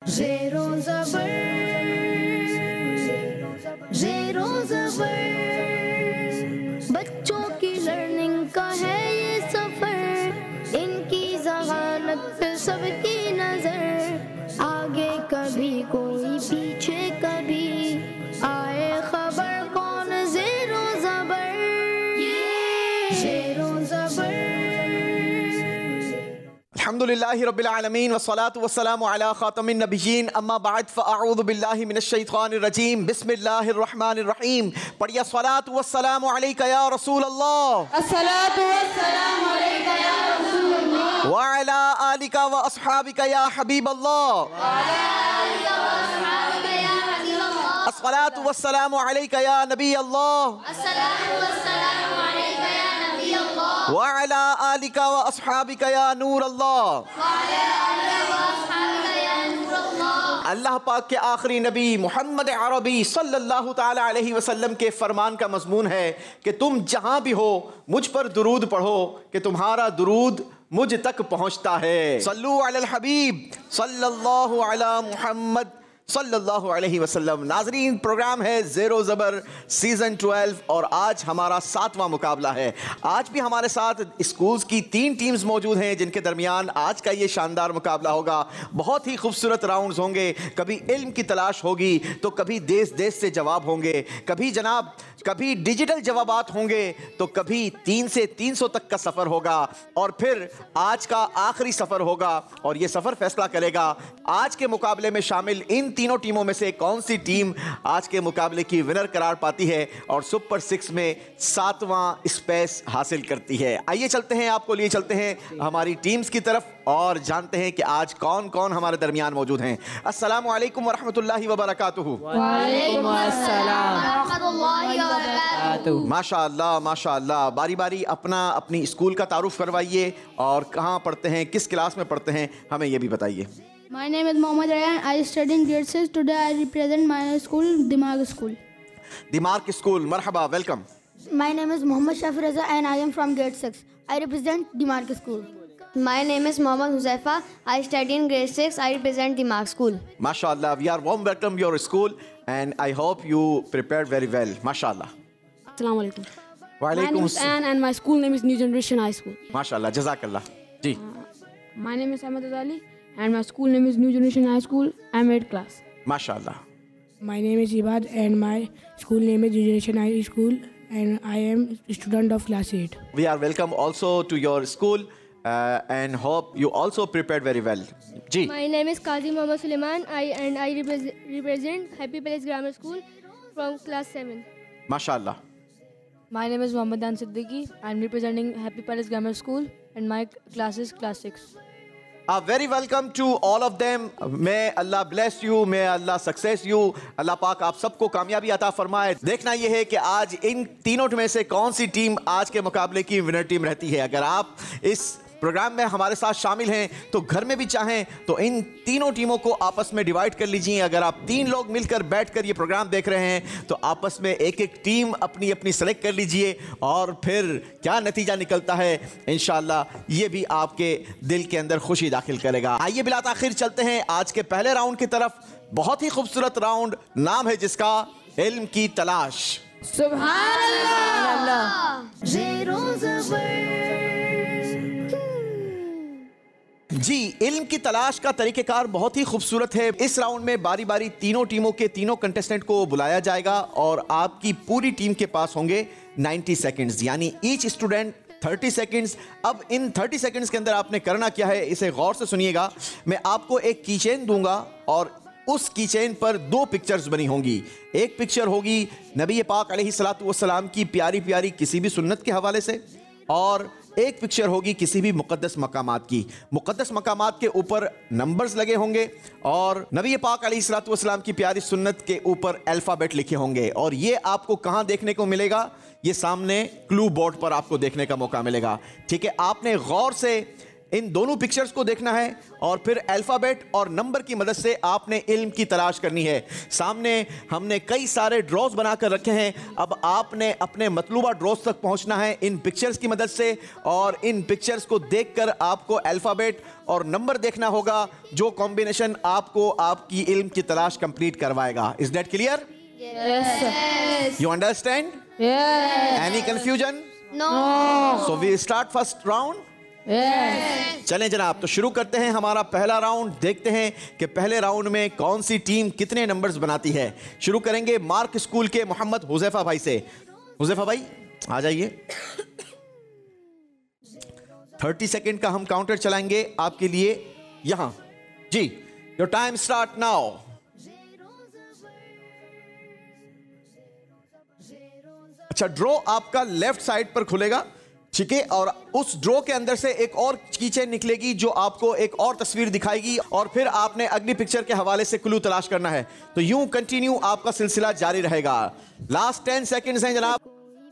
ज़ेरो ज़बर, ज़ेरो ज़बर, बच्चों की लर्निंग का है ये सफर, इनकी ज़हानत पे सबकी नजर, आगे कभी कोई पीछे कभी, आए खबर कौन ज़ेरो ज़बर, ज़ेरो ज़बर। अल्हम्दुलिल्लाहि रब्बिल आलमीन वस्सलातु वस्सलामु अला खातमिन नबिय्यीन अम्मा बअद फ़अऊज़ु बिल्लाहि मिनश शैतानिर रजीम बिस्मिल्लाहिर रहमानिर रहीम। पढ़िए सलातु वस्सलामु अलैका या रसूल अल्लाह, अस्सलातु वस्सलामु अलैका या रसूल अल्लाह, व अला आलिका व अस्हाबिका या हबीब अल्लाह, व अला आलिका व अस्हाबिका या हबीब अल्लाह, अस्सलातु वस्सलामु अलैका या नबी अल्लाह, अस्सलातु वस्सलामु अलैका या नबी अल्लाह, व अला आलिका व अस्हाबिका या नूर अल्लाह। व अला आलिका व अस्हाबिका या नूर अल्लाह। अल्लाह पाक के आखिरी नबी मोहम्मद अरबी सल्लल्लाहु ताला अलैहि वसल्लम के फरमान का मजमून है कि तुम जहां भी हो मुझ पर दुरूद पढ़ो कि तुम्हारा दुरूद मुझ तक पहुंचता है। सल्लु अलल हबीब सल्लल्लाहु अला मुहम्मद सल्लल्लाहु अलैहि वसल्लम। नाजरीन, प्रोग्राम है ज़ेरो ज़बर सीज़न 12 और आज हमारा 7वां मुकाबला है। आज भी हमारे साथ स्कूल्स की 3 टीम्स मौजूद हैं जिनके दरमियान आज का ये शानदार मुकाबला होगा। बहुत ही खूबसूरत राउंड्स होंगे, कभी इल्म की तलाश होगी तो कभी देश देश से जवाब होंगे, कभी डिजिटल जवाबात होंगे तो कभी 3 से 300 तक का सफ़र होगा और फिर आज का आखिरी सफ़र होगा और ये सफ़र फैसला करेगा आज के मुकाबले में शामिल इन तीनों टीमों में से कौन सी टीम आज के मुकाबले की विनर करार पाती है और सुपर 6 में 7वां स्पेस हासिल करती है। आइए चलते हैं, आपको लिए चलते हैं हमारी टीम्स की तरफ और जानते हैं कि आज कौन कौन हमारे दरमियान मौजूद हैं। अस्सलामु अलैकुम वरहमतुल्लाहि वबरकातुहू। वालेकुम अस्सलाम। माशाअल्लाह माशाअल्लाह। बारी बारी अपनी स्कूल का तारुफ करवाइए और कहाँ पढ़ते हैं, किस क्लास में पढ़ते हैं, हमें ये भी बताइए। My name is Mohammad Ryan. I study in grade 6. Today I represent my school, Dimag School. Dimag school, मरहबा, welcome. My name is Mohammad Shafi Raza and I am from grade 6. I represent Dimag School. My name is Mohammad Huzaifa. I study in grade 6. I represent Dimag School. माशाअल्लाह, we are warm welcome your school and I hope you prepared very well. माशाअल्लाह। Assalamu alaikum. My वालेकुम name is Ann and my school name is New Generation High School. माशाअल्लाह, जज़ाकल्लाह। जी, My name is Ahmed Azali and my school name is New Generation High School. I'm 8th class. माशाअल्लाह। My name is Ibad and my school name is Generation High School and I am a student of class 8. We are welcome also to your school and hope you also prepared very well. Ji, My name is Qazi Muhammad Suleiman. I represent Happy Palace Grammar School from class 7. माशाअल्लाह। My name is Mohammad Dan Siddiqui. I'm representing Happy Palace Grammar School and my class is class 6. Very welcome to all of them. May Allah bless you, may Allah success you. अल्लाह पाक आप सबको कामयाबी अता फरमाए। देखना यह है कि आज इन तीनों में से कौन सी टीम आज के मुकाबले की विनर टीम रहती है। अगर आप इस प्रोग्राम में हमारे साथ शामिल हैं तो घर में भी चाहें तो इन तीनों टीमों को आपस में डिवाइड कर लीजिए। अगर आप 3 लोग मिलकर बैठकर ये प्रोग्राम देख रहे हैं तो आपस में एक एक टीम अपनी अपनी सेलेक्ट कर लीजिए और फिर क्या नतीजा निकलता है इंशाल्लाह ये भी आपके दिल के अंदर खुशी दाखिल करेगा। आइए बिला ताखिर चलते हैं आज के पहले राउंड की तरफ। बहुत ही खूबसूरत राउंड, नाम है जिसका इल्म की तलाश। सुभान अल्लाह। ज़ेरो ज़बर। जी, इल्म की तलाश का तरीक़ेकार बहुत ही खूबसूरत है। इस राउंड में बारी बारी तीनों टीमों के तीनों कंटेस्टेंट को बुलाया जाएगा और आपकी पूरी टीम के पास होंगे 90 सेकंड्स, यानी ईच स्टूडेंट 30 सेकंड्स। अब इन 30 सेकंड्स के अंदर आपने करना क्या है, इसे गौर से सुनिएगा। मैं आपको एक कीचेन दूंगा और उस कीचेन पर 2 पिक्चर्स बनी होंगी। एक पिक्चर होगी नबी पाक अलैहिस्सलातु वस्सलाम की प्यारी प्यारी किसी भी सुन्नत के हवाले से और एक पिक्चर होगी किसी भी मुक़द्दस मकामात की। मुक़द्दस मकामात के ऊपर नंबर्स लगे होंगे और नबी पाक अलैहिस्सलातु वस्सलाम की प्यारी सुन्नत के ऊपर अल्फ़ाबेट लिखे होंगे। और ये आपको कहाँ देखने को मिलेगा? ये सामने क्लू बोर्ड पर आपको देखने का मौका मिलेगा। ठीक है, आपने गौर से इन दोनों पिक्चर्स को देखना है और फिर अल्फाबेट और नंबर की मदद से आपने इल्म की तलाश करनी है। सामने हमने कई सारे ड्रॉज बनाकर रखे हैं, अब आपने अपने मतलूबा ड्रॉज तक पहुंचना है इन पिक्चर्स की मदद से, और इन पिक्चर्स को देखकर आपको अल्फाबेट और नंबर देखना होगा, जो कॉम्बिनेशन आपको आपकी इल्म की तलाश कंप्लीट करवाएगा। Is that clear? You understand? Any confusion? No. So we start first round. चलें जनाब, तो शुरू करते हैं हमारा पहला राउंड। देखते हैं कि पहले राउंड में कौन सी टीम कितने नंबर्स बनाती है। शुरू करेंगे मार्क स्कूल के मोहम्मद हुज़ैफा भाई से। हुज़ैफा भाई आ जाइए। 30 सेकंड का हम काउंटर चलाएंगे आपके लिए यहां जी। Your time start now. अच्छा, ड्रॉ आपका लेफ्ट साइड पर खुलेगा, ठीक है, और उस ड्रॉ के अंदर से एक और कीचेन निकलेगी जो आपको एक और तस्वीर दिखाएगी, और फिर आपने अगली पिक्चर के हवाले से क्लू तलाश करना है। तो यूं कंटिन्यू आपका सिलसिला जारी रहेगा। लास्ट 10 सेकंड्स हैं जनाब।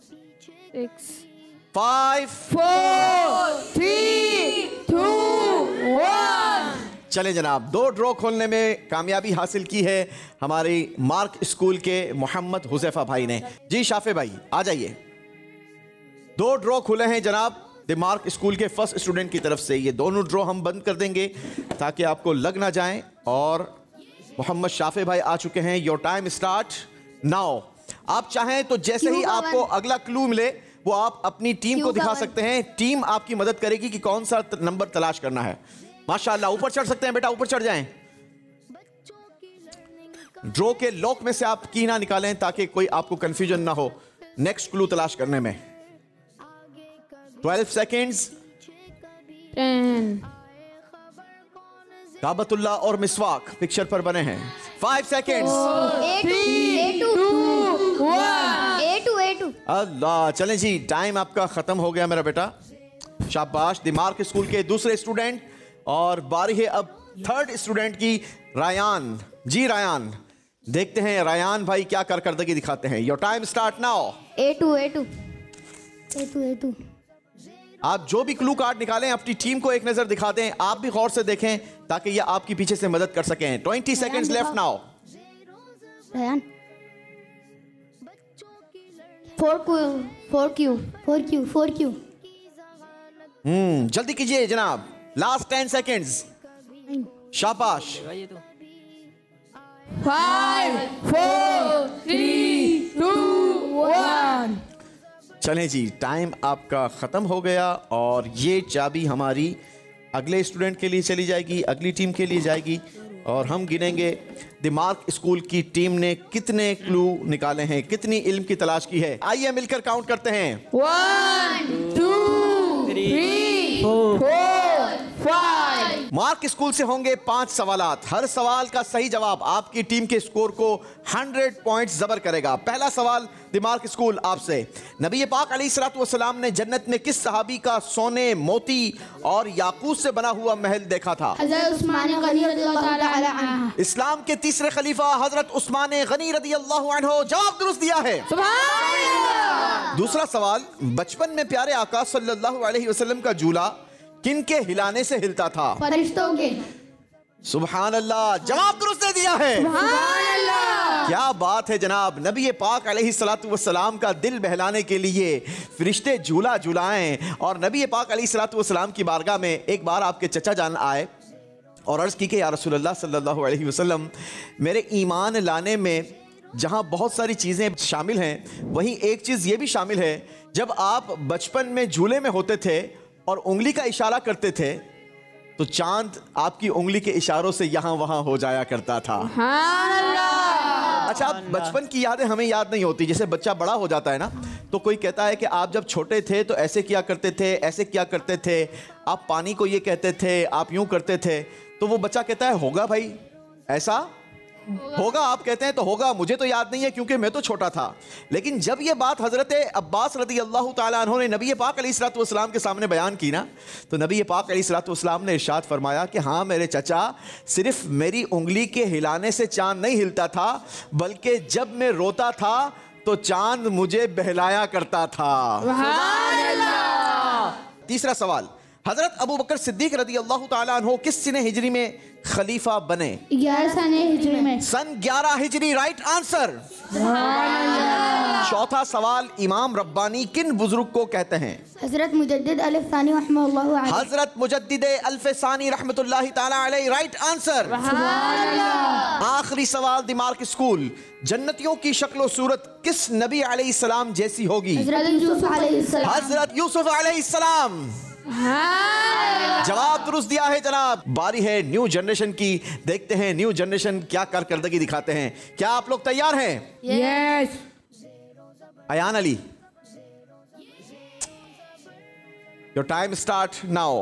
5 4 3 2 1। चलें जनाब, 2 ड्रॉ खोलने में कामयाबी हासिल की है हमारी मार्क स्कूल के मोहम्मद हुज़ैफा भाई ने। जी शाफे भाई आ जाइए। 2 ड्रॉ खुले हैं जनाब द मार्क स्कूल के फर्स्ट स्टूडेंट की तरफ से। ये दोनों ड्रॉ हम बंद कर देंगे ताकि आपको लग ना जाए। और मोहम्मद शाफे भाई आ चुके हैं। Your time start now. आप चाहें तो जैसे ही आपको अगला क्लू मिले वो आप अपनी टीम को दिखा सकते हैं। टीम आपकी मदद करेगी कि कौन सा नंबर तलाश करना है। माशाल्लाह, ऊपर चढ़ सकते हैं बेटा, ऊपर चढ़ जाएं। ड्रॉ के लॉक में से आप की ना निकालें ताकि कोई आपको कंफ्यूजन ना हो नेक्स्ट क्लू तलाश करने में। 12 सेकेंड्स। 10 काबतुल्लाह और मिसवाक पिक्चर पर बने हैं। 5 सेकेंड्स। A2 अल्लाह, चलें जी, टाइम आपका खत्म हो गया मेरा बेटा। शाबाश द मार्क स्कूल के दूसरे स्टूडेंट। और बारी है अब थर्ड स्टूडेंट की, रायान। जी रायान, देखते हैं रायान भाई क्या कारकर्दगी दिखाते हैं। Your time start now. A2 आप जो भी क्लू कार्ड निकालें अपनी टीम को एक नजर दिखा दें। आप भी गौर से देखें ताकि ये आपकी पीछे से मदद कर सकें। 20 seconds left now. Ryan. 4Q जल्दी कीजिए जनाब, लास्ट 10 सेकेंड्स। शाबाश। 5 4 3 2 1। चलें जी, टाइम आपका खत्म हो गया और ये चाबी हमारी अगले स्टूडेंट के लिए चली जाएगी, अगली टीम के लिए जाएगी। और हम गिनेंगे द मार्क स्कूल की टीम ने कितने क्लू निकाले हैं, कितनी इल्म की तलाश की है। आइए मिलकर काउंट करते हैं। 1 2 3 4 5। मार्क स्कूल से होंगे 5 सवालात। हर सवाल का सही जवाब आपकी टीम के स्कोर को 100 पॉइंट्स जबर करेगा। पहला सवाल द मार्क स्कूल आपसे, नबी पाक अलैहिस्सलातु वस्सलाम ने जन्नत में किस सहाबी का सोने, मोती और याकूत से बना हुआ महल देखा था? हज़रत उस्मान गनी रज़ियल्लाहु ताला अन्हु। इस्लाम के तीसरे खलीफा हजरत उस्मान गनी रज़ियल्लाहु अन्हु। जवाब दुरुस्त दिया है। दूसरा सवाल, बचपन में प्यारे आका सल्लल्लाहु अलैहि वसल्लम का झूला किन के हिलाने से हिलता था? फरिश्तों के। सुभान अल्लाह, जवाब दुरुस्त दे दिया है। क्या बात है जनाब, नबी पाक अलैहिस्सलातु वस्सलाम का दिल बहलाने के लिए फरिश्ते झूला झूलाएं। और नबी पाक अलैहिस्सलातु वस्सलाम की बारगाह में एक बार आपके चचा जान आए और अर्ज़ की कि या रसूलल्लाह सल्लल्लाहु अलैहि वसल्लम, मेरे ईमान लाने में जहाँ बहुत सारी चीज़ें शामिल हैं वहीं एक चीज़ ये भी शामिल है, जब आप बचपन में झूले में होते थे और उंगली का इशारा करते थे तो चांद आपकी उंगली के इशारों से यहाँ वहाँ हो जाया करता था। अच्छा, बचपन की यादें हमें याद नहीं होती। जैसे बच्चा बड़ा हो जाता है ना, तो कोई कहता है कि आप जब छोटे थे तो ऐसे किया करते थे, ऐसे किया करते थे, आप पानी को ये कहते थे, आप यूं करते थे। तो वो बच्चा कहता है होगा भाई, ऐसा होगा। आप कहते हैं तो होगा, मुझे तो याद नहीं है क्योंकि मैं तो छोटा था। लेकिन जब ये बात हजरत अब्बास रज़ियल्लाहु ताला अन्हु ने नबी पाक अलैहिस्सलातु वस्सलाम के सामने बयान की ना, तो नबी पाक अलैहिस्सलातु वस्सलाम ने इरशाद फरमाया कि हाँ मेरे चचा, सिर्फ मेरी उंगली के हिलाने से चांद नहीं हिलता था, बल्कि जब मैं रोता था तो चांद मुझे बहलाया करता था। तीसरा सवाल, हजरत अबू बकर सिद्दीक रदी अल्लाह ताला अन्हो किस सने हिजरी में खलीफा बने? 11 सने हिजरी में। सन 11 हिजरी, राइट आंसर। चौथा सवाल, इमाम रब्बानी किन बुजुर्ग को कहते हैं? हजरत मुजद्दिद अल-फ़ानी रहमतुल्लाह अलैह। हजरत मुजद्दिद अल-फ़ानी रहमतुल्लाह ताला अलैह, राइट आंसर। आखिरी सवाल, दिमाग स्कूल, जन्नतियों की शक्ल सूरत किस नबी अलैहिस्सलाम जैसी होगी? हजरत यूसुफ अलैहिस्सलाम। जवाब दुरुस्त दिया है जनाब। बारी है न्यू जनरेशन की, देखते हैं न्यू जनरेशन क्या कारकर्दगी दिखाते हैं। क्या आप लोग तैयार हैं? Yes. Ayaan Ali, your time start now.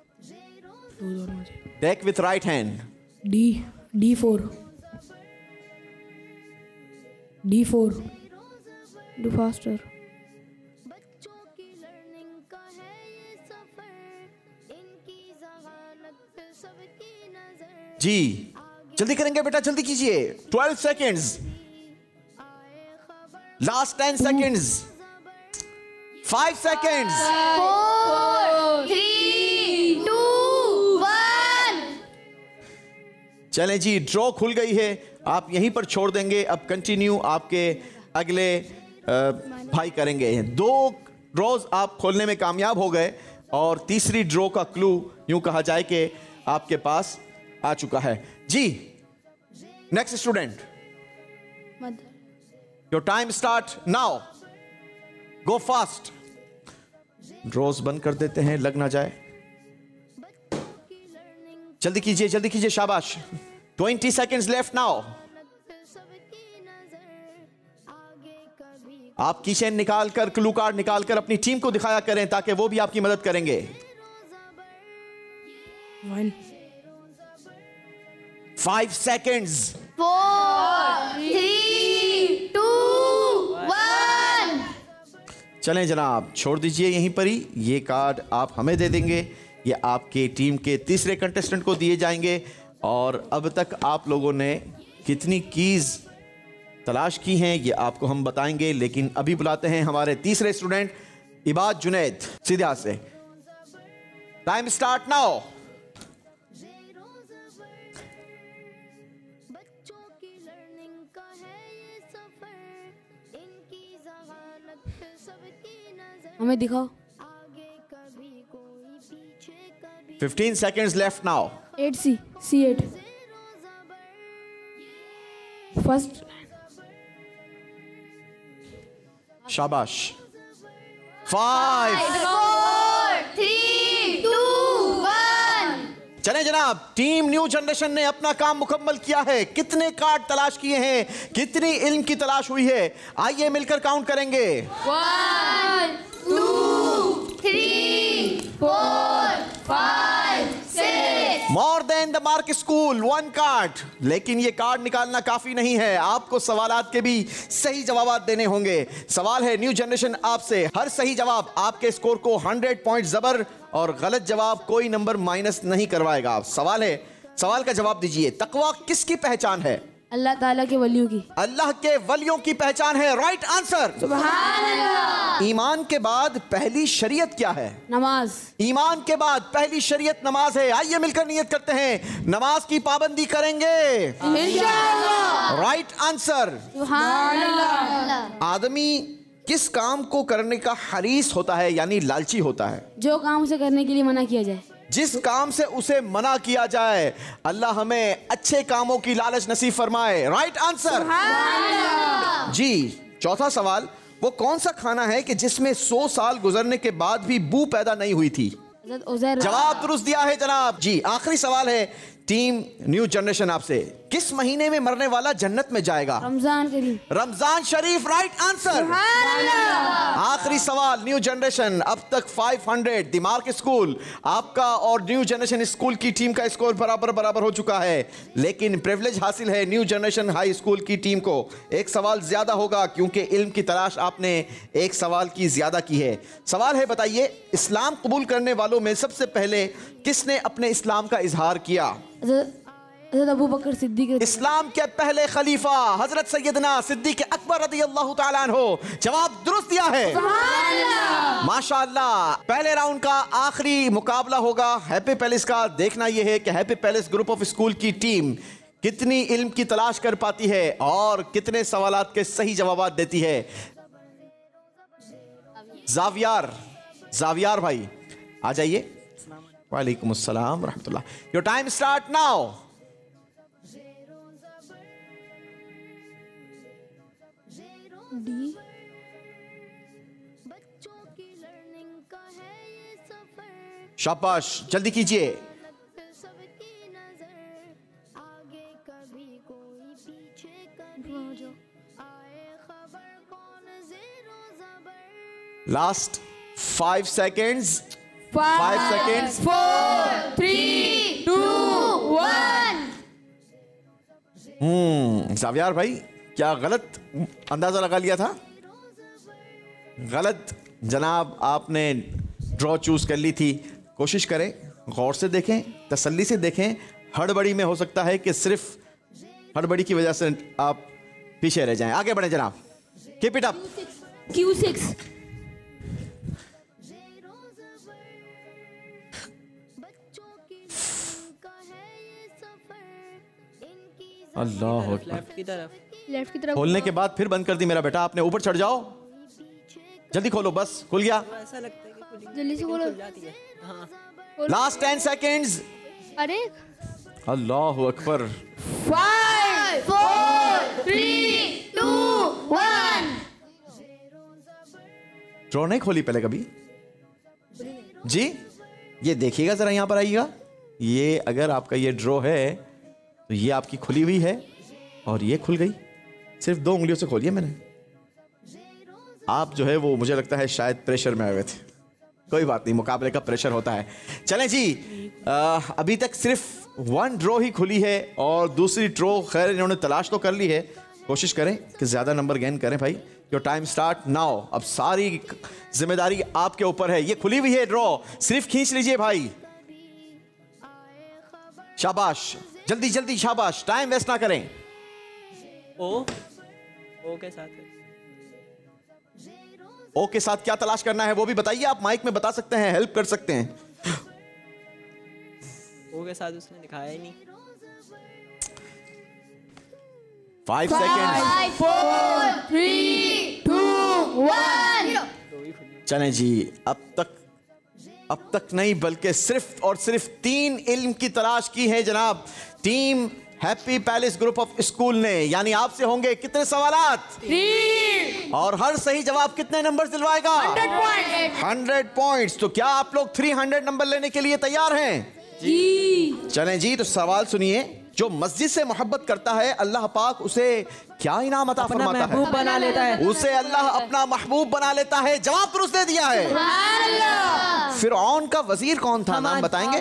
Take with right hand. D4. Do faster. बच्चों की लर्निंग का है ये सफर, इनकी ज़हानत पे सबकी नजर। जी जल्दी करेंगे बेटा, जल्दी कीजिए। 12 सेकेंड्स, लास्ट 10 सेकेंड्स, 5 सेकेंड्स। 4, 3, 2, 1। चलें जी, ड्रॉ खुल गई है, आप यहीं पर छोड़ देंगे। अब कंटिन्यू आपके अगले भाई करेंगे। 2 ड्रॉज आप खोलने में कामयाब हो गए और तीसरी ड्रॉ का क्लू यूं कहा जाए कि आपके पास आ चुका है। जी next student, your time start now, go fast. Draws बंद कर देते हैं, लग ना जाए। जल्दी कीजिए, जल्दी कीजिए, शाबाश। 20 सेकेंड्स लेफ्ट नाउ। आप की चेन निकाल कर, क्लू कार्ड निकाल कर अपनी टीम को दिखाया करें ताकि वो भी आपकी मदद करेंगे। 5 सेकेंड्स। 4, 3, 2, 1। चलें जनाब, छोड़ दीजिए यहीं पर ही। ये कार्ड आप हमें दे देंगे, ये आपके टीम के तीसरे कंटेस्टेंट को दिए जाएंगे। और अब तक आप लोगों ने कितनी कीज तलाश की हैं ये आपको हम बताएंगे, लेकिन अभी बुलाते हैं हमारे तीसरे स्टूडेंट इबाद जुनैद, सीधे हाथ से। Time start now. बच्चों की लर्निंग का है ये सफर, इनकी ज़हानत पे सबकी नजर। हमें दिखाओ। आगे कभी कोई पीछे कभी। 15 seconds left now. 8C. C8. First. शाबाश। 5। 4, 3, 2, 1। चलें जनाब, टीम न्यू जनरेशन ने अपना काम मुकम्मल किया है। कितने कार्ड तलाश किए हैं, कितनी इल्म की तलाश हुई है, आइए मिलकर काउंट करेंगे। 1, 2, 3, 4, 5, 6। More than the mark school, 1 card. लेकिन ये कार्ड निकालना काफी नहीं है, आपको सवालात के भी सही जवाब देने होंगे। सवाल है न्यू जनरेशन आपसे, हर सही जवाब आपके स्कोर को 100 पॉइंट जबर और गलत जवाब कोई नंबर माइनस नहीं करवाएगा। सवाल है, सवाल का जवाब दीजिए। तकवा किसकी पहचान है? अल्लाह ताला के वलियों की। अल्लाह के वलियों की पहचान है, राइट आंसर। सुभान अल्लाह। ईमान के बाद पहली शरीयत क्या है? नमाज। ईमान के बाद पहली शरीयत नमाज है। आइए मिलकर नियत करते हैं, नमाज की पाबंदी करेंगे इंशाअल्लाह। Right answer. सुभान अल्लाह। आदमी किस काम को करने का हरीस होता है, यानी लालची होता है? जो काम उसे करने के लिए मना किया जाए। जिस काम से उसे मना किया जाए। अल्लाह हमें अच्छे कामों की लालच नसीब फरमाए, राइट आंसर। जी चौथा सवाल, वो कौन सा खाना है कि जिसमें 100 साल गुजरने के बाद भी बू पैदा नहीं हुई थी? हज़रत उज़ैर। जवाब दुरुस्त दिया है जनाब। जी आखिरी सवाल है टीम न्यू जनरेशन आपसे, किस महीने में मरने वाला जन्नत में जाएगा? रमजान करीम। रमजान शरीफ, राइट आंसर। आखिरी सवाल न्यू जनरेशन, अब तक 500 दिमाग स्कूल आपका और न्यू जनरेशन स्कूल की टीम का स्कोर बराबर हो चुका है, लेकिन प्रिविलेज हासिल है न्यू जनरेशन हाई स्कूल की टीम को। एक सवाल ज्यादा होगा क्योंकि इल्म की तलाश आपने एक सवाल की ज्यादा की है। सवाल है, बताइए इस्लाम कबूल करने वालों में सबसे पहले किसने अपने इस्लाम का इजहार किया? हज़रत अबू बकर सिद्दीक इस्लाम के पहले खलीफा हजरत सैयदना सिद्दीक अकबर रज़ियल्लाहु ताला अन्हो। जवाब दुरुस्त दिया है, माशाअल्लाह। पहले राउंड का आखिरी मुकाबला होगा हैप्पी पैलेस का। देखना यह है कि happy palace group of school की टीम कितनी इल्म की तलाश कर पाती है और कितने सवालात के सही जवाब देती है। जावियार भाई आ जाइए। वालेकुम अस्सलाम रहमतुल्लाह। Your time start now. D. शाबाश, जल्दी कीजिए। Last 5 seconds. 5 seconds. 4, 3, 2, 1। जावियार भाई, क्या गलत अंदाजा लगा लिया था? गलत जनाब, आपने ड्रॉ चूज कर ली थी। कोशिश करें, गौर से देखें, तसल्ली से देखें। हड़बड़ी में हो सकता है कि सिर्फ हड़बड़ी की वजह से आप पीछे रह जाएं। आगे बढ़ें जनाब, कीप इट अप। Q6। अल्लाह लेफ्ट की तरफ। खोलने के बाद फिर बंद कर दी मेरा बेटा। आपने ऊपर चढ़ जाओ, जल्दी खोलो। बस खुल गया। ऐसा लगता है कि खुली जल्दी से खोलो। Last 10 seconds. अरे अल्लाह अकबर। 5, 4, 3, 2, 1। ड्रॉ नहीं खोली पहले कभी जी? ये देखिएगा जरा, यहां पर आइएगा। ये अगर आपका ये ड्रॉ है तो ये आपकी खुली हुई है और ये खुल गई। सिर्फ 2 उंगलियों से खोलिए मैंने। आप जो है वो मुझे लगता है शायद प्रेशर में आए हुए थे। कोई बात नहीं, मुकाबले का प्रेशर होता है। चलें जी, अभी तक सिर्फ 1 ड्रॉ ही खुली है और दूसरी ड्रॉ खैर इन्होंने तलाश तो कर ली है। कोशिश करें कि ज्यादा नंबर गेन करें भाई। Your time start now. अब सारी जिम्मेदारी आपके ऊपर है। ये खुली हुई है ड्रॉ, सिर्फ खींच लीजिए भाई। शाबाश, जल्दी जल्दी, शाबाश। टाइम वेस्ट ना करें। ओ के साथ है। ओ के साथ क्या तलाश करना है वो भी बताइए। आप माइक में बता सकते हैं, हेल्प कर सकते हैं। ओ के साथ उसने दिखाया ही नहीं। 5 seconds. 5, 4, 3, 2, 1। चलें जी, अब तक नहीं बल्कि सिर्फ और सिर्फ 3 इल्म की तलाश की है जनाब team happy palace group of school ने। यानी आपसे होंगे कितने सवालात? 3। और हर सही जवाब कितने नंबर दिलवाएगा? 100 पॉइंट्स। तो क्या आप लोग 300 नंबर लेने के लिए तैयार हैं? जी। चलें जी, तो सवाल सुनिए। जो मस्जिद से मोहब्बत करता है अल्लाह पाक उसे क्या इनाम अता फरमाता है? महबूब बना लेता है। उसे अल्लाह अपना महबूब बना लेता है। जवाब दुरुस्त दे दिया है। फिरऔन का वजीर कौन था? नाम बताएंगे?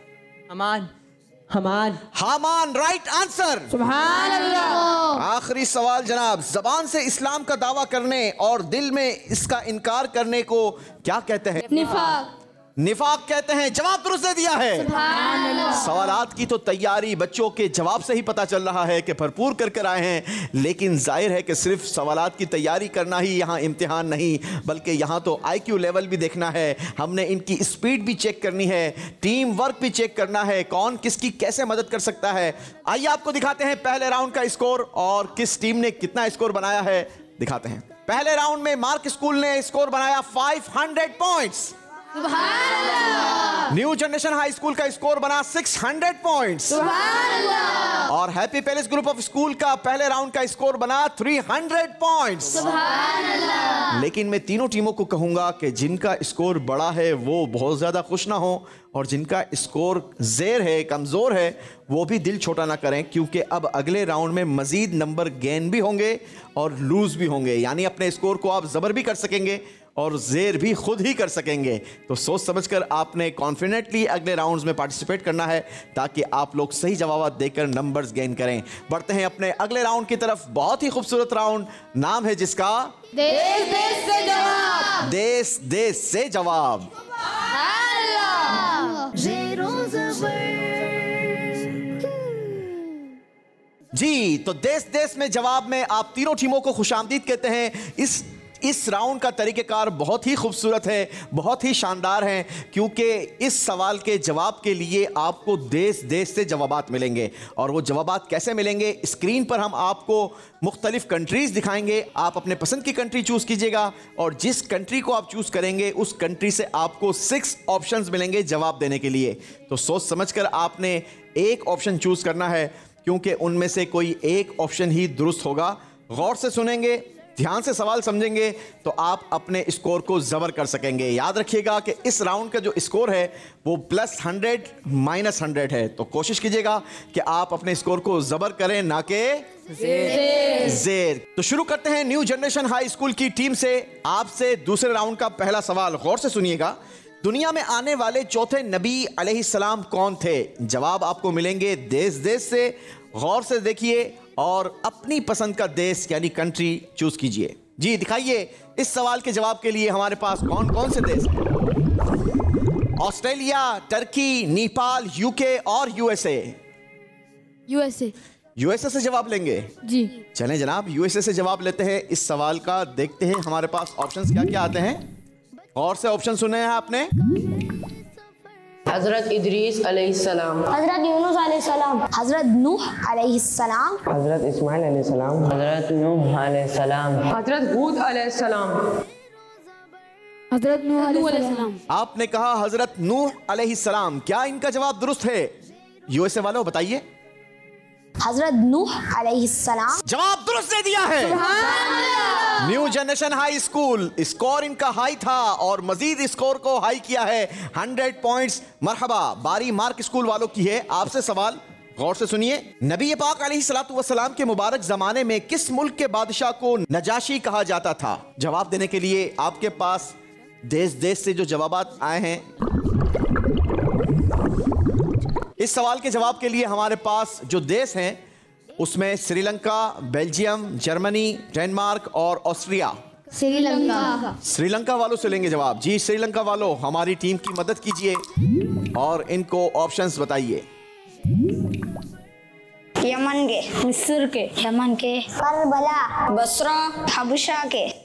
Haman, right answer. सुभान अल्लाह। आखिरी सवाल जनाब, जबान से इस्लाम का दावा करने और दिल में इसका इनकार करने को क्या कहते हैं? निफाक कहते हैं। जवाब दुरुस्त दे दिया है। सवालात की तो तैयारी बच्चों के जवाब से ही पता चल रहा है कि भरपूर कर कर आए हैं, लेकिन जाहिर है कि सिर्फ सवालात की तैयारी करना ही यहाँ इम्तिहान नहीं, बल्कि यहाँ तो IQ लेवल भी देखना है। हमने इनकी स्पीड भी चेक करनी है, टीम वर्क भी चेक करना है, कौन किसकी कैसे मदद कर सकता है। आइए आपको दिखाते हैं पहले राउंड का स्कोर और किस टीम ने कितना स्कोर बनाया है। दिखाते हैं। पहले राउंड में मार्क स्कूल ने स्कोर बनाया 500 points. New generation high school का स्कोर बना 600 पॉइंट्स। और happy palace group of school का पहले राउंड का स्कोर बना 300 पॉइंट्स। लेकिन मैं तीनों टीमों को कहूंगा कि जिनका स्कोर बड़ा है वो बहुत ज्यादा खुश ना हो और जिनका स्कोर ज़ेर है, कमजोर है, वो भी दिल छोटा ना करें, क्योंकि अब अगले राउंड में मजीद नंबर गेन भी होंगे और लूज भी होंगे। यानी अपने स्कोर को आप जबर भी कर सकेंगे और ज़ेर भी खुद ही कर सकेंगे। तो सोच समझकर आपने कॉन्फिडेंटली अगले राउंड्स में पार्टिसिपेट करना है ताकि आप लोग सही जवाब देकर नंबर्स गेन करें। बढ़ते हैं अपने अगले राउंड की तरफ। बहुत ही खूबसूरत राउंड, नाम है जिसका देश देश से जवाब। देश देश से जवाब। जी, तो देश देश में जवाब में आप तीनों टीमों को खुशामदीद कहते हैं। इस राउंड का तरीक़ेकार बहुत ही खूबसूरत है, बहुत ही शानदार है, क्योंकि इस सवाल के जवाब के लिए आपको देश देश से जवाबात मिलेंगे। और वो जवाबात कैसे मिलेंगे, स्क्रीन पर हम आपको मुख्तलिफ कंट्रीज़ दिखाएंगे। आप अपने पसंद की कंट्री चूज़ कीजिएगा और जिस कंट्री को आप चूज़ करेंगे उस कंट्री से आपको 6 ऑप्शंस मिलेंगे जवाब देने के लिए। तो सोच समझकर आपने एक ऑप्शन चूज़ करना है, क्योंकि उनमें से कोई एक ऑप्शन ही दुरुस्त होगा। गौर से सुनेंगे, ध्यान से सवाल समझेंगे तो आप अपने स्कोर को ज़बर कर सकेंगे। याद रखिएगा कि इस राउंड का जो स्कोर है वो +100 -100 है। तो कोशिश कीजिएगा कि आप अपने स्कोर को ज़बर करें, ना कि ज़ेर। तो शुरू करते हैं न्यू जनरेशन हाई स्कूल की टीम से। आपसे दूसरे राउंड का पहला सवाल, गौर से सुनिएगा। दुनिया में आने वाले चौथे नबी अलैहिस्सलाम कौन थे? जवाब आपको मिलेंगे देश देश से। गौर से देखिए और अपनी पसंद का देश यानी कंट्री चूज कीजिए। जी दिखाइए, इस सवाल के जवाब के लिए हमारे पास कौन कौन से देश हैं? ऑस्ट्रेलिया, टर्की, नेपाल, यूके और यूएसए। यूएसए से जवाब लेंगे? जी चलें जनाब, यूएसए से जवाब लेते हैं इस सवाल का। देखते हैं हमारे पास ऑप्शंस क्या क्या आते हैं। और से ऑप्शन सुने हैं आपने? हजरत इदरीस अलैहिस्सलाम, हजरत यूनुस अलैहिस्सलाम, हजरत नूह अलैहिस्सलाम, हजरत इस्माइल अलैहिस्सलाम, हजरत नूह अलैहिस्सलाम, हजरत हूद अलैहिस्सलाम, हजरत नूह अलैहिस्सलाम। आपने कहा हजरत नूह अलैहिस्सलाम। क्या इनका जवाब दुरुस्त है? यूएसए वालों बताइए। हजरत नूह अलैहिस्सलाम जवाब दुरुस्त दे दिया है। New generation high school, score इनका हाई था और मजीद स्कोर को हाई किया है 100 पॉइंट्स। मरहबा, बारी मार्क स्कूल वालों की है। आपसे सवाल, गौर से सुनिए। नबी पाक अलैहिस्सलातु वस्सलाम के मुबारक जमाने में किस मुल्क के बादशाह को नजाशी कहा जाता था? जवाब देने के लिए आपके पास देश देश से जो जवाबात आए हैं, इस सवाल के जवाब के लिए हमारे पास जो देश हैं उसमें श्रीलंका, बेल्जियम, जर्मनी, डेनमार्क और ऑस्ट्रिया। श्रीलंका वालों से लेंगे जवाब। जी श्रीलंका वालों, हमारी टीम की मदद कीजिए और इनको ऑप्शंस बताइए। यमन के, मिस्र के, यमन के, करबला, बसरा, हबशा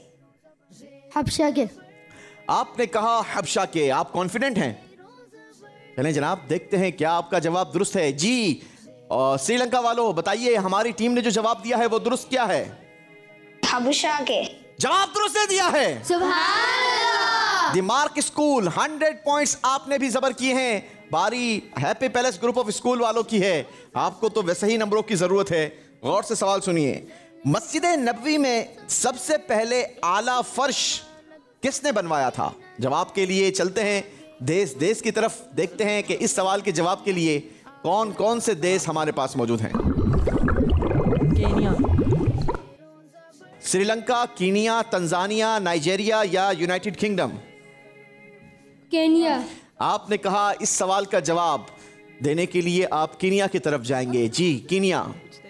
के। आपने कहा हबशा के। आप कॉन्फिडेंट हैं? चलें जनाब, देखते हैं क्या आपका जवाब दुरुस्त है। जी श्रीलंका वालों बताइए, हमारी टीम ने जो जवाब दिया है वो दुरुस्त क्या है? हबशा के। जवाब दुरुस्त दे दिया है। द मार्क स्कूल, 100 पॉइंट्स आपने भी जबर किए हैं। बारी happy palace group of school वालों की है। आपको तो वैसे ही नंबरों की जरूरत है। गौर से सवाल सुनिए। मस्जिद नबवी में सबसे पहले आला फर्श किसने बनवाया था? जवाब के लिए चलते हैं देश देश की तरफ। देखते हैं कि इस सवाल के जवाब के लिए कौन कौन से देश हमारे पास मौजूद हैं। Kenya, Sri Lanka, Kenya, Tanzania, Nigeria या यूनाइटेड किंगडम। केनिया। आपने कहा इस सवाल का जवाब देने के लिए आप कीनिया की तरफ जाएंगे। जी कीनिया।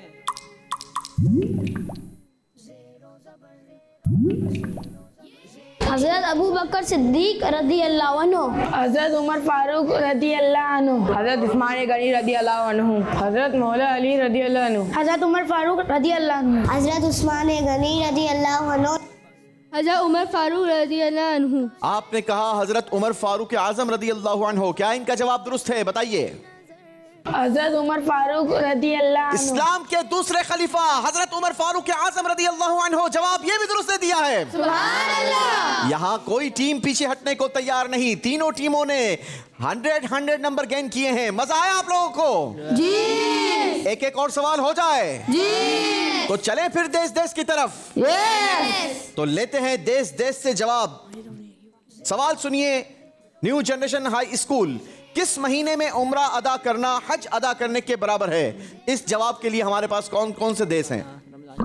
हजरत अबू बकर सिद्दीक रदी अल्लाह अन्हु, हजरत उमर फारूक रदी अल्लाह अन्हु, हजरत उस्मान गनी रदी अल्लाह अन्हु, हजरत मौला अली रदी अल्लाह अन्हु, हजरत उमर फारूक रदी अल्लाह अन्हु, हजरत उस्मान गनी रदी अल्लाह अन्हु, हजरत उमर फारूक रदी अल्लाह अन्हु। आपने कहा हजरत उमर फारूक आजम रदी अल्लाह अन्हु। क्या इनका जवाब दुरुस्त है? बताइए। हजरत उमर फारूक रदी अल्लाह अन्हु। इस्लाम के दूसरे खलीफा हजरत उमर फारूक आजम रदी अल्लाह अन्हु। जवाब ये भी दुरुस्त दे दिया है। सुभान अल्लाह। यहाँ कोई टीम पीछे हटने को तैयार नहीं। तीनों टीमों ने 100 नंबर गेन किए हैं। मजा आया आप लोगों को? जी। एक एक और सवाल हो जाए? जी। तो चलें फिर देश देश की तरफ। यस। तो लेते हैं देश देश से जवाब। सवाल सुनिए। न्यू जनरेशन हाई स्कूल, किस महीने में उम्रा अदा करना हज अदा करने के बराबर है? इस जवाब के लिए हमारे पास कौन कौन से देश हैं?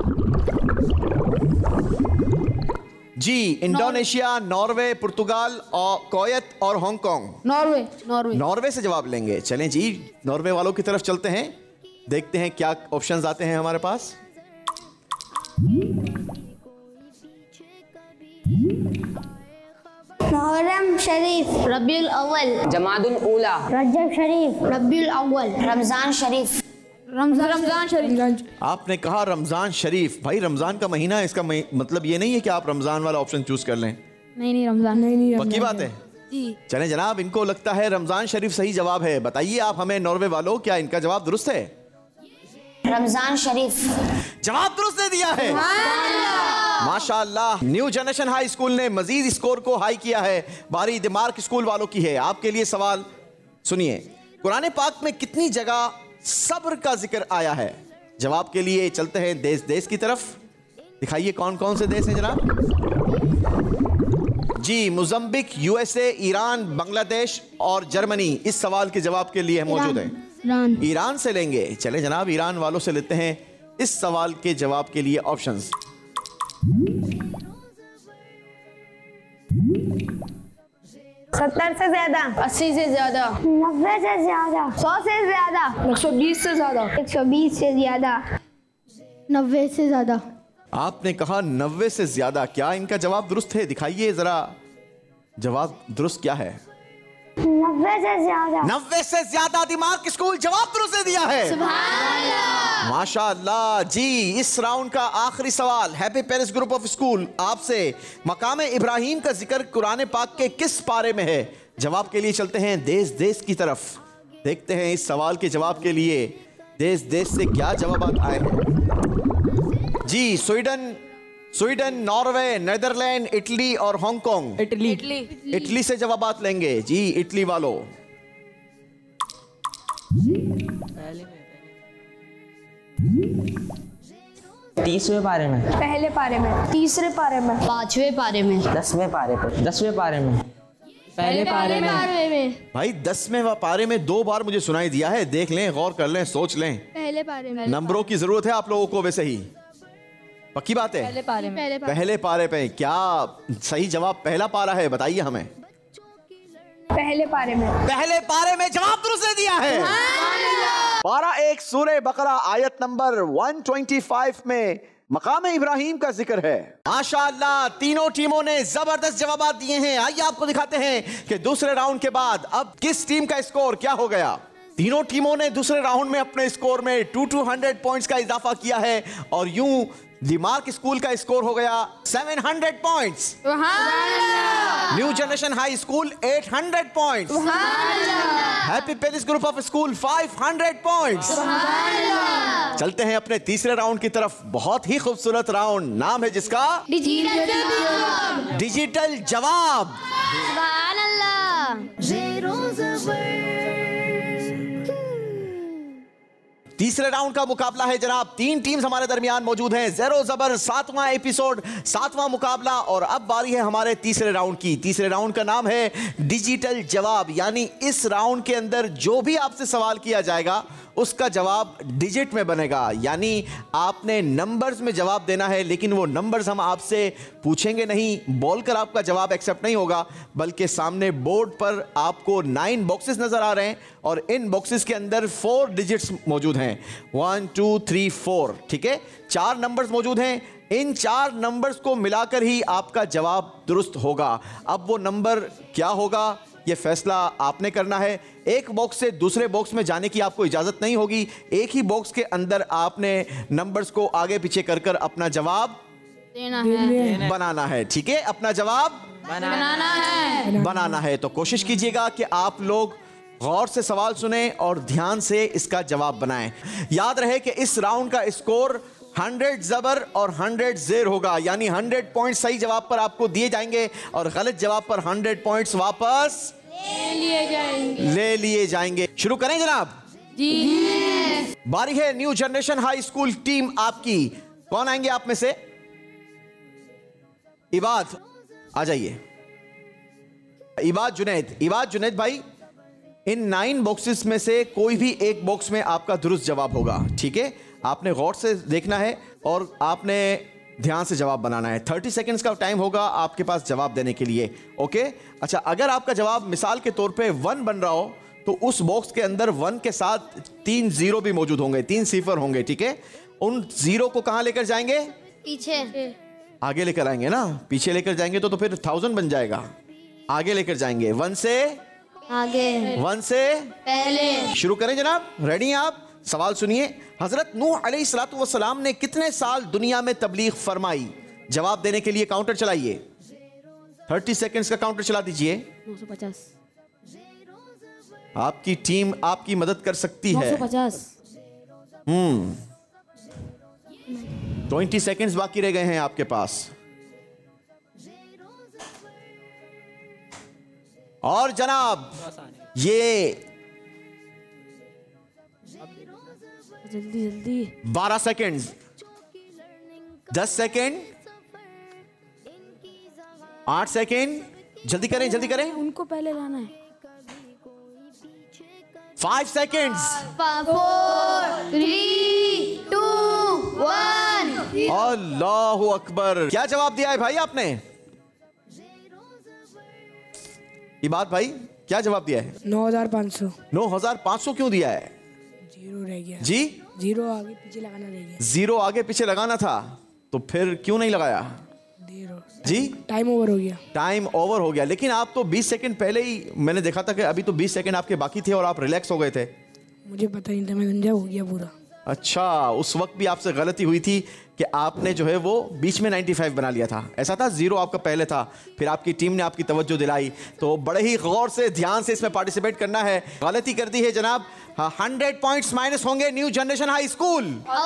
जी इंडोनेशिया, नॉर्वे, पुर्तगाल और कुवैत और हांगकांग। नॉर्वे से जवाब लेंगे। चलें जी, नॉर्वे वालों की तरफ चलते हैं। देखते हैं क्या ऑप्शंस आते हैं हमारे पास। मुहर्रम शरीफ, रबीउल अव्वल, जमादुल ऊला, रजब शरीफ, रबीउल अव्वल, रमजान शरीफ, रमजान शरीफ। आपने कहा रमजान शरीफ। भाई रमजान का महीना है, इसका मतलब ये नहीं है कि आप रमजान वाला ऑप्शन चूज कर लें। नहीं रमजान। नहीं पक्की बात है जी। चलें जनाब, इनको लगता है रमजान शरीफ सही जवाब है। बताइए आप हमें नॉर्वे वालों, क्या इनका जवाब दुरुस्त है? रमजान शरीफ जवाब दुरुस्त दे दिया है। माशाअल्लाह। न्यू जनरेशन हाई स्कूल ने मजीद स्कोर को हाई किया है। बारी दिमाग स्कूल वालों की है। आपके लिए सवाल सुनिए, कुरान पाक में कितनी जगह सब्र का जिक्र आया है? जवाब के लिए चलते हैं देश देश की तरफ। दिखाइए कौन कौन से देश हैं जनाब। जी, मोज़म्बिक, यूएसए, ईरान, बांग्लादेश और जर्मनी इस सवाल के जवाब के लिए मौजूद हैं। ईरान से लेंगे। चले जनाब, ईरान वालों से लेते हैं इस सवाल के जवाब के लिए ऑप्शंस। 70 से ज्यादा, 80 से ज्यादा, 90 से ज्यादा, 100 से ज्यादा, 120 से ज्यादा, 120 से ज्यादा, 90 से ज्यादा। आपने कहा 90 से ज्यादा। क्या इनका जवाब दुरुस्त है? दिखाइए जरा जवाब दुरुस्त क्या है। 90 से ज्यादा। 90 से ज्यादा दिमाग स्कूल जवाब दुरुस्त दे दिया है। माशाअल्लाह। जी, इस राउंड का आखिरी सवाल happy parents group of school आपसे मकाम इब्राहिम का जिक्र कुरान पाक के किस पारे में है? जवाब के लिए चलते हैं देश देश की तरफ। देखते हैं इस सवाल के जवाब के लिए देश देश से क्या जवाब आए हैं। जी, स्वीडन, नॉर्वे, नीदरलैंड, इटली और हांगकांग। इटली से जवाबात लेंगे। जी, इटली वालों। 30वें पारे में, पहले पारे में, तीसरे पारे में, 5वें पारे में, 10वें पारे पे, 10वें पारे में, पहले पारे में। भाई 10वें पारे में 2 बार मुझे सुनाई दिया है। देख लें, गौर कर लें, सोच लें। पहले पारे में। नंबरों की जरूरत है आप लोगों को वैसे ही। पक्की बात है? पहले पारे में। पहले पारे पे। क्या सही जवाब पहला पारा है? बताइए हमें। पहले पारे में। पहले पारे में जवाब दुरुस्त दे दिया है। पारा 1 सूरह बकरा आयत नंबर 125 में मकाम इब्राहिम का जिक्र है। माशाअल्लाह, तीनों टीमों ने जबरदस्त जवाब दिए हैं। आइए आपको दिखाते हैं कि दूसरे राउंड के बाद अब किस टीम का स्कोर क्या हो गया। तीनों टीमों ने दूसरे राउंड में अपने स्कोर में 200 पॉइंट्स का इजाफा किया है और यूं दिमाग स्कूल का स्कोर हो गया 700 points. New generation high school 800 points. Happy parents group of school 500 points. चलते हैं अपने तीसरे राउंड की तरफ। बहुत ही खूबसूरत राउंड, नाम है जिसका डिजिटल जवाब। सुभान अल्लाह। तीसरे राउंड का मुकाबला है जनाब। 3 टीम्स हमारे दरमियान मौजूद हैं। ज़ेरो ज़बर 7वां एपिसोड, 7वां मुकाबला। और अब बारी है हमारे तीसरे राउंड की। तीसरे राउंड का नाम है डिजिटल जवाब। यानी इस राउंड के अंदर जो भी आपसे सवाल किया जाएगा उसका जवाब डिजिट में बनेगा। यानी आपने नंबर्स में जवाब देना है, लेकिन वो नंबर्स हम आपसे पूछेंगे नहीं, बोलकर आपका जवाब एक्सेप्ट नहीं होगा, बल्कि सामने बोर्ड पर आपको 9 बॉक्सेस नजर आ रहे हैं और इन बॉक्सेस के अंदर 4 डिजिट्स मौजूद हैं। 1 2 3 4। ठीक है, 4 नंबर्स मौजूद हैं। इन 4 नंबर्स को मिलाकर ही आपका जवाब दुरुस्त होगा। अब वो नंबर क्या होगा ये फैसला आपने करना है। एक बॉक्स से दूसरे बॉक्स में जाने की आपको इजाजत नहीं होगी। एक ही बॉक्स के अंदर आपने नंबर्स को आगे पीछे कर कर अपना जवाब बनाना है। ठीक है, अपना जवाब बनाना है। तो कोशिश कीजिएगा कि आप लोग गौर से सवाल सुने और ध्यान से इसका जवाब बनाएं। याद रहे कि इस राउंड का स्कोर 100 जबर और 100 जेर होगा। यानी 100 पॉइंट्स सही जवाब पर आपको दिए जाएंगे और गलत जवाब पर 100 पॉइंट्स वापस ले लिए जाएंगे। शुरू करें जनाब? जी। बारी है new generation high school team आपकी। कौन आएंगे आप में से? इबाद आ जाइए। इबाद जुनैद भाई, इन 9 बॉक्सेस में से कोई भी एक बॉक्स में आपका दुरुस्त जवाब होगा। ठीक है, आपने गौर से देखना है और आपने ध्यान से जवाब बनाना है। 30 सेकंड्स का टाइम होगा आपके पास जवाब देने के लिए। ओके, अच्छा, अगर आपका जवाब मिसाल के तौर पे 1 बन रहा हो तो उस बॉक्स के अंदर 1 के साथ 3 0 भी मौजूद होंगे, 3 सिफर होंगे। ठीक है, उन 0 को कहां लेकर जाएंगे? पीछे। आगे लेकर आएंगे ना। पीछे लेकर जाएंगे तो फिर 1000 बन जाएगा। आगे लेकर जाएंगे 1 से आगे, 1 से पहले। शुरू करें जनाब। रेडी हैं आप? सवाल सुनिए, हजरत नूह अलैहिस्सलातु वस्सलाम ने कितने साल दुनिया में तबलीग फरमाई? जवाब देने के लिए काउंटर चलाइए, 30 सेकेंड्स का काउंटर चला दीजिए। 950। आपकी टीम आपकी मदद कर सकती है। 950। 20 सेकेंड्स बाकी रह गए हैं आपके पास। और जनाब ये जल्दी जल्दी 12 सेकेंड्स, 10 सेकेंड, 8 सेकेंड, जल्दी करें जल्दी करें। उनको पहले लाना है। 5 सेकेंड्स। 4, 3, 2, 1। अल्लाहु अकबर। क्या जवाब दिया है भाई आपने? इबाद भाई क्या जवाब दिया है? 9,500। 9,500 क्यों दिया है? जीरो रह गया जी, जीरो आगे पीछे लगाना रह गया। जीरो आगे पीछे लगाना था, तो फिर क्यों नहीं लगाया? जी, टाइम ओवर हो गया। टाइम ओवर हो गया। लेकिन आप तो 20 सेकंड पहले ही मैंने देखा था कि अभी तो 20 सेकंड आपके बाकी थे और आप रिलैक्स हो गए थे। मुझे पता नहीं था, मैं गंजा हो गया पूरा। अच्छा, उस वक्त भी आपसे गलती हुई थी कि आपने जो है वो बीच में 95 बना लिया था। ऐसा था, जीरो आपका पहले था, फिर आपकी टीम ने आपकी तवज्जो दिलाई। तो बड़े ही गौर से ध्यान से इसमें पार्टिसिपेट करना है। गलती कर दी है जनाब, 100 पॉइंट्स माइनस होंगे न्यू जनरेशन हाई स्कूल।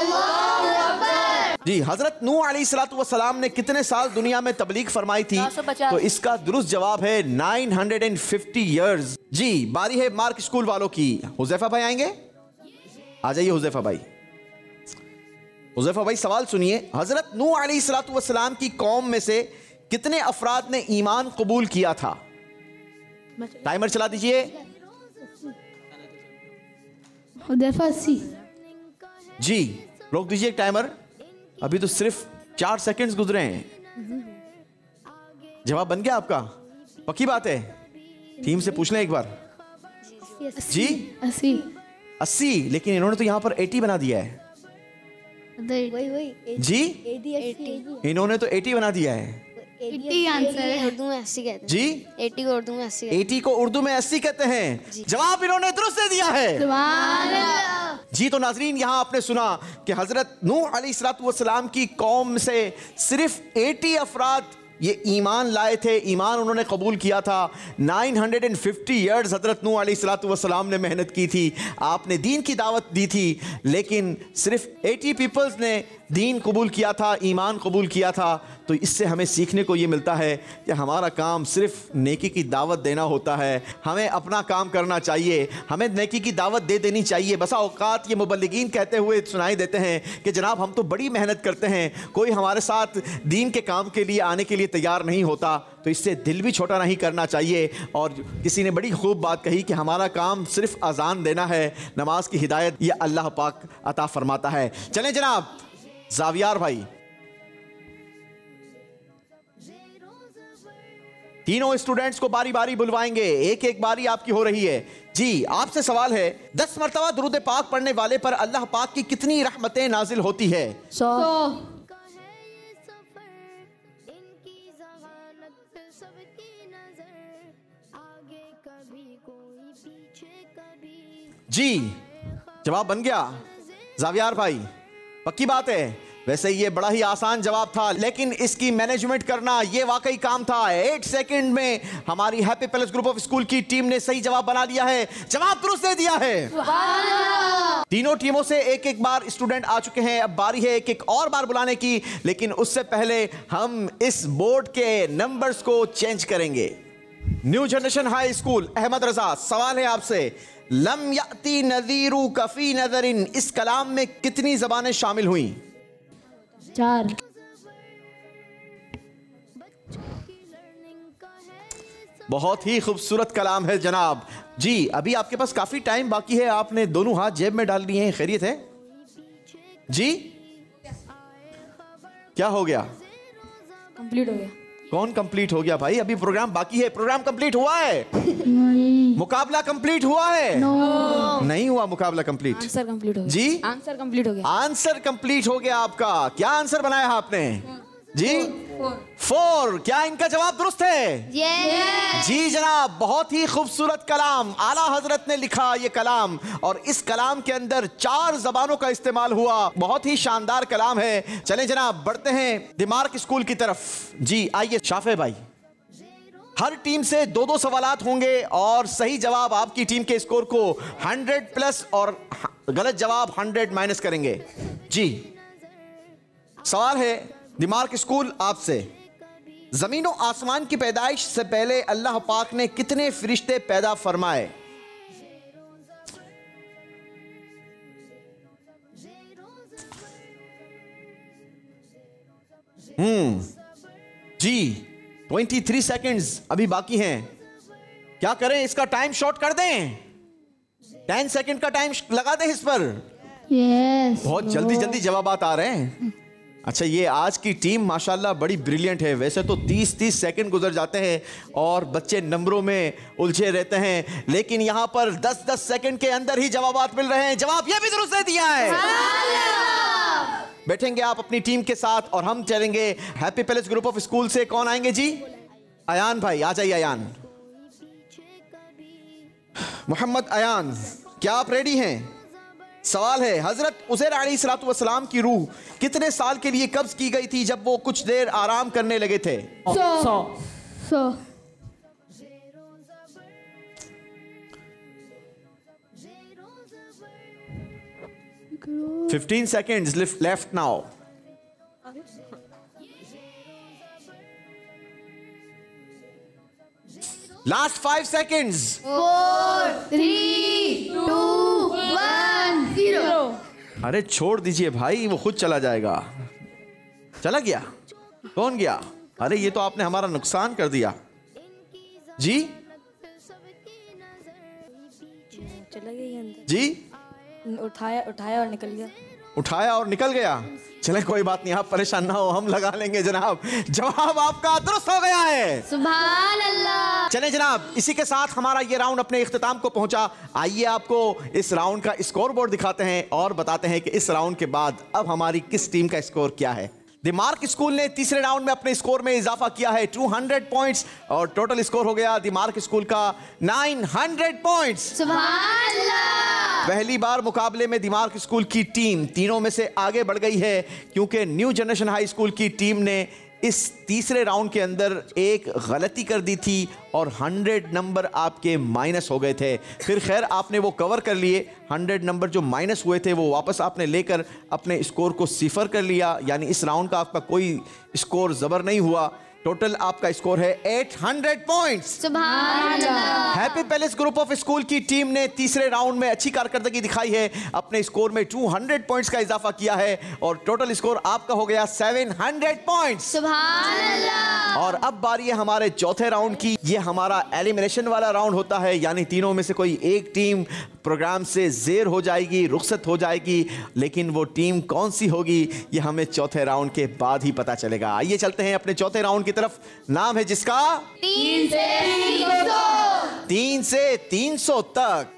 जी, हजरत नूह अलैहिस्सलातु वस्सलाम ने कितने साल दुनिया में तबलीग फरमाई थी? 950। तो इसका दुरुस्त जवाब है 950 ईयर्स। जी, बारी है मार्क स्कूल वालों की। हुज़ैफा भाई आएंगे, आ जाइए हुज़ैफा भाई। हुज़ैफा भाई सवाल सुनिए, हजरत नूह अलैहिस्सलातु वस्सलाम की कौम में से कितने अफराद ने ईमान कबूल किया था? टाइमर चला दीजिए। हुदैफा 80। जी, रोक दीजिए टाइमर, अभी तो सिर्फ 4 सेकंड्स गुजरे हैं। जवाब बन गया आपका? पक्की बात है? टीम से पूछ लें एक बार। जी 80, लेकिन इन्होंने तो यहां पर 80 बना दिया है। जी, इन्होंने तो 80 बना दिया है। 80 आंसर है, उर्दू में 80 कहते हैं। जी, 80 को उर्दू में 80 कहते हैं। 80 को उर्दू में 80 कहते हैं। जवाब इन्होंने दुरुस्त दे दिया है। जी, तो नाजरीन यहाँ आपने सुना कि हजरत नूह अलैहिस्सलातु वस्सलाम की कौम से सिर्फ 80 अफराद ये ईमान लाए थे, ईमान उन्होंने कबूल किया था। 950 ईयर्स हजरत नूह अलैहिस्सलातु वस्सलाम ने मेहनत की थी, आपने दीन की दावत दी थी, लेकिन सिर्फ 80 पीपल्स ने दीन कबूल किया था, ईमान कबूल किया था। तो इससे हमें सीखने को ये मिलता है कि हमारा काम सिर्फ नेकी की दावत देना होता है। हमें अपना काम करना चाहिए, हमें नेकी की दावत दे देनी चाहिए। बसा औकात ये मुबल्लिगीन कहते हुए सुनाई देते हैं कि जनाब हम तो बड़ी मेहनत करते हैं, कोई हमारे साथ दीन के काम के लिए आने के लिए तैयार नहीं होता। तो इससे दिल भी छोटा नहीं करना चाहिए। और किसी ने बड़ी खूब बात कही कि हमारा काम सिर्फ अजान देना है, नमाज की हिदायत ये अल्लाह पाक अता फरमाता है। चलें जनाब, जावियार भाई, तीनों स्टूडेंट्स को बारी बारी बुलवाएंगे, एक एक बारी आपकी हो रही है। जी, आपसे सवाल है, 10 मरतबा दुरूद पाक पढ़ने वाले पर अल्लाह पाक की कितनी रहमतें नाजिल होती है? 100। जी, जवाब बन गया जावियार भाई, पक्की बात है? वैसे ये बड़ा ही आसान जवाब था, लेकिन इसकी मैनेजमेंट करना ये वाकई काम था। 8 सेकंड में हमारी happy palace group of school की टीम ने सही जवाब बना दिया है, जवाब दुरुस्त दे दिया है। तीनों टीमों से एक एक बार स्टूडेंट आ चुके हैं, अब बारी है एक एक और बार बुलाने की, लेकिन उससे पहले हम इस बोर्ड के नंबर्स को चेंज करेंगे। New generation high school Ahmed Raza, सवाल है आपसे, लम याती नज़ीरु कफी नज़रिन, इस कलाम में कितनी जबानें शामिल हुई? 4। बहुत ही खूबसूरत कलाम है जनाब। जी, अभी आपके पास काफी टाइम बाकी है, आपने दोनों हाथ जेब में डाल लिए हैं, खैरियत है? जी, क्या हो गया? कंप्लीट हो गया। कौन कंप्लीट हो गया भाई? अभी प्रोग्राम बाकी है। प्रोग्राम कंप्लीट हुआ है? मुकाबला कंप्लीट हुआ है? नहीं हुआ मुकाबला कंप्लीट। आंसर कंप्लीट हो गया। जी, आंसर कंप्लीट हो गया। आंसर कंप्लीट हो गया आपका। क्या आंसर बनाया है आपने? जी 4। क्या इनका जवाब दुरुस्त है? जी जनाब, बहुत ही खूबसूरत कलाम आला हजरत ने लिखा ये कलाम, और इस कलाम के अंदर 4 जबानों का इस्तेमाल हुआ। बहुत ही शानदार कलाम है। चलें जनाब, बढ़ते हैं दिमार्क स्कूल की तरफ। जी आइए शाफे भाई, हर टीम से 2-2 सवालात होंगे और सही जवाब आपकी टीम के स्कोर को 100 प्लस और गलत जवाब 100 माइनस करेंगे। जी सवाल है दिमार्क स्कूल आपसे, जमीन और आसमान की पैदाइश से पहले अल्लाह पाक ने कितने फरिश्ते पैदा फरमाए? जी 23 सेकंड्स अभी बाकी हैं। क्या करें, इसका टाइम शॉर्ट कर दें? 10 सेकंड का टाइम लगा दें इस पर? बहुत जल्दी जल्दी जवाबात आ रहे हैं। अच्छा, ये आज की टीम माशाल्लाह बड़ी ब्रिलियंट है। वैसे तो 30-30 सेकंड गुजर जाते हैं और बच्चे नंबरों में उलझे रहते हैं, लेकिन यहां पर 10-10 सेकंड के अंदर ही जवाबात मिल रहे हैं। जवाब ये भी दुरुस्त दे दिया है। बैठेंगे आप अपनी टीम के साथ और हम चलेंगे happy palace group of school से। कौन आएंगे जी? अयान भाई आ जाइए। अयान, मोहम्मद अयान, क्या आप रेडी हैं? सवाल है, हजरत उज़ैर अलैहिस्सलाम की रूह कितने साल के लिए कब्ज की गई थी जब वो कुछ देर आराम करने लगे थे? 100 15 seconds left now. Last 5 seconds. 4, 3, 2, 1, 0. अरे छोड़ दीजिए भाई, वो खुद चला जाएगा। चला गया? कौन गया? अरे ये तो आपने हमारा नुकसान कर दिया। जी चला गया अंदर। जी उठाया और निकल गया। उठाया और निकल गया। चले कोई बात नहीं, आप परेशान ना हो, हम लगा लेंगे जनाब। जवाब आपका दुरुस्त हो गया है। सुभान अल्लाह। चले जनाब, इसी के साथ हमारा ये राउंड अपने इख्तिताम को पहुंचा। आइए आपको इस राउंड का स्कोर बोर्ड दिखाते हैं और बताते हैं कि इस राउंड के बाद अब हमारी किस टीम का स्कोर क्या है। दिमार्क स्कूल ने तीसरे राउंड में अपने स्कोर में इजाफा किया है 200 पॉइंट्स और टोटल स्कोर हो गया दिमार्क स्कूल का 900 पॉइंट्स। सुभान अल्लाह। पहली बार मुकाबले में दिमार्क स्कूल की टीम तीनों में से आगे बढ़ गई है, क्योंकि न्यू जनरेशन हाई स्कूल की टीम ने इस तीसरे राउंड के अंदर एक गलती कर दी थी और 100 नंबर आपके माइनस हो गए थे। फिर खैर आपने वो कवर कर लिए। 100 नंबर जो माइनस हुए थे वो वापस आपने लेकर अपने स्कोर को 0 कर लिया, यानी इस राउंड का आपका कोई स्कोर ज़बर नहीं हुआ। टोटल आपका स्कोर है 800 पॉइंट्स। सुभान अल्लाह। Happy palace group of school की टीम ने तीसरे राउंड में अच्छी कारकर्दगी दिखाई है, अपने स्कोर में 200 पॉइंट्स का इजाफा किया है और टोटल स्कोर आपका हो गया 700 पॉइंट्स। सुभान अल्लाह। और अब बारी है हमारे चौथे राउंड की। ये हमारा एलिमिनेशन वाला राउंड होता है, यानी तीनों में से कोई एक टीम प्रोग्राम से ज़ेर हो जाएगी, रुखसत हो जाएगी, लेकिन वो टीम कौन सी होगी ये हमें चौथे राउंड के बाद ही पता चलेगा। आइए चलते हैं अपने चौथे राउंड की तरफ, नाम है जिसका 3 से 300। 3 से 300 तक।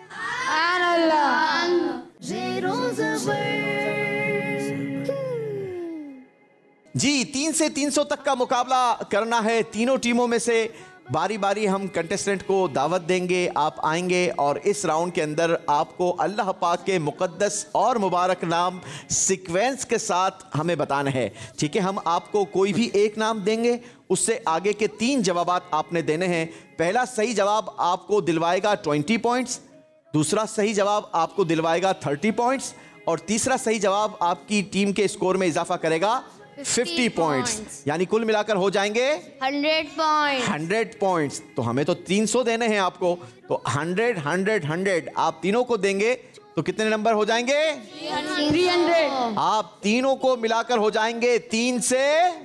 जी 3 से 300 तक का मुकाबला करना है तीनों टीमों में से। बारी बारी हम कंटेस्टेंट को दावत देंगे, आप आएंगे और इस राउंड के अंदर आपको अल्लाह पाक के मुक़द्दस और मुबारक नाम सीक्वेंस के साथ हमें बताना है। ठीक है, हम आपको कोई भी एक नाम देंगे, उससे आगे के 3 जवाबात आपने देने हैं। पहला सही जवाब आपको दिलवाएगा 20 पॉइंट्स, दूसरा सही जवाब आपको दिलवाएगा 30 पॉइंट्स और तीसरा सही जवाब आपकी टीम के स्कोर में इजाफा करेगा 50 पॉइंट्स, यानी कुल मिलाकर हो जाएंगे 100 पॉइंट्स। 100 पॉइंट्स। तो हमें तो 300 देने हैं आपको, तो 100 100 100 आप तीनों को देंगे तो कितने नंबर हो जाएंगे? 300। आप तीनों को मिलाकर हो जाएंगे 3 से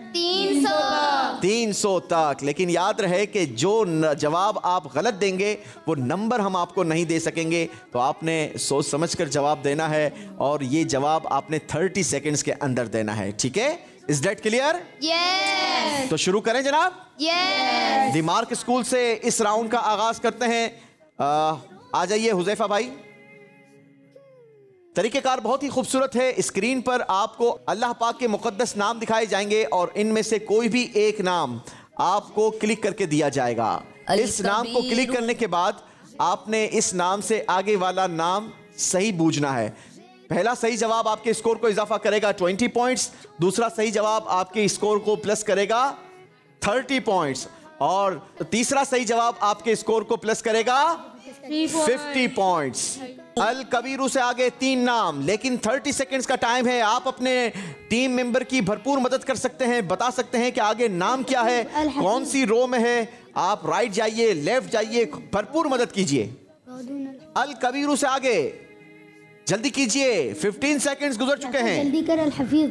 300 तक। लेकिन याद रहे कि जो जवाब आप गलत देंगे वो नंबर हम आपको नहीं दे सकेंगे, तो आपने सोच समझकर जवाब देना है और ये जवाब आपने 30 सेकंड्स के अंदर देना है। ठीक है, इज दैट क्लियर? यस। तो शुरू करें जनाब। यस। दिमार्क स्कूल से इस राउंड का आगाज करते हैं। आ जाइए हुजैफा भाई, तरीक़ेकार बहुत ही खूबसूरत है। स्क्रीन पर आपको अल्लाह पाक के मुक़द्दस नाम दिखाए जाएंगे और इनमें से कोई भी एक नाम आपको क्लिक करके दिया जाएगा। इस नाम को क्लिक करने के बाद आपने इस नाम से आगे वाला नाम सही बूझना है। पहला सही जवाब आपके स्कोर को इजाफा करेगा 20 पॉइंट्स, दूसरा सही जवाब आपके स्कोर को प्लस करेगा 30 पॉइंट्स और तीसरा सही जवाब आपके स्कोर को प्लस करेगा 50 पॉइंट्स। अल कबीरू से आगे 3 नाम, लेकिन 30 सेकंड्स का टाइम है। आप अपने टीम मेंबर की भरपूर मदद कर सकते हैं, बता सकते हैं कि आगे नाम क्या है, कौन सी रो में है। आप राइट जाइए, लेफ्ट जाइए, भरपूर मदद कीजिए। अल कबीरू से आगे जल्दी कीजिए, 15 सेकंड्स गुजर चुके हैं। जल्दी कर। अल हफीज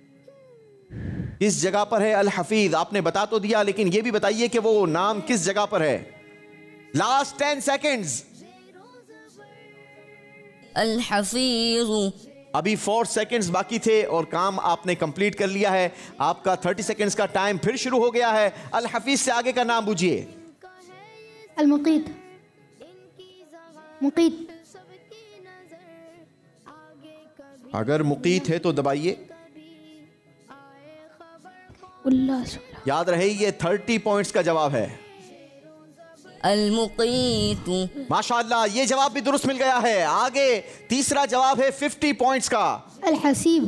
किस जगह पर है? अल हफीज आपने बता तो दिया, लेकिन यह भी बताइए कि वो नाम किस जगह पर है। Last 10 seconds. अल हफीज। अभी 4 सेकंड्स बाकी थे और काम आपने कंप्लीट कर लिया है। आपका 30 सेकंड्स का टाइम फिर शुरू हो गया है। अल हफीज से आगे का नाम बूझिए। अल मुकीत। मुकीत। अगर मुकीत है तो दबाइए। याद रहे ये 30 पॉइंट्स का जवाब है। अल-मुक़ीत। माशाअल्लाह, ये जवाब भी दुरुस्त मिल गया है। आगे तीसरा जवाब है 50 पॉइंट्स का। अल-हसीब।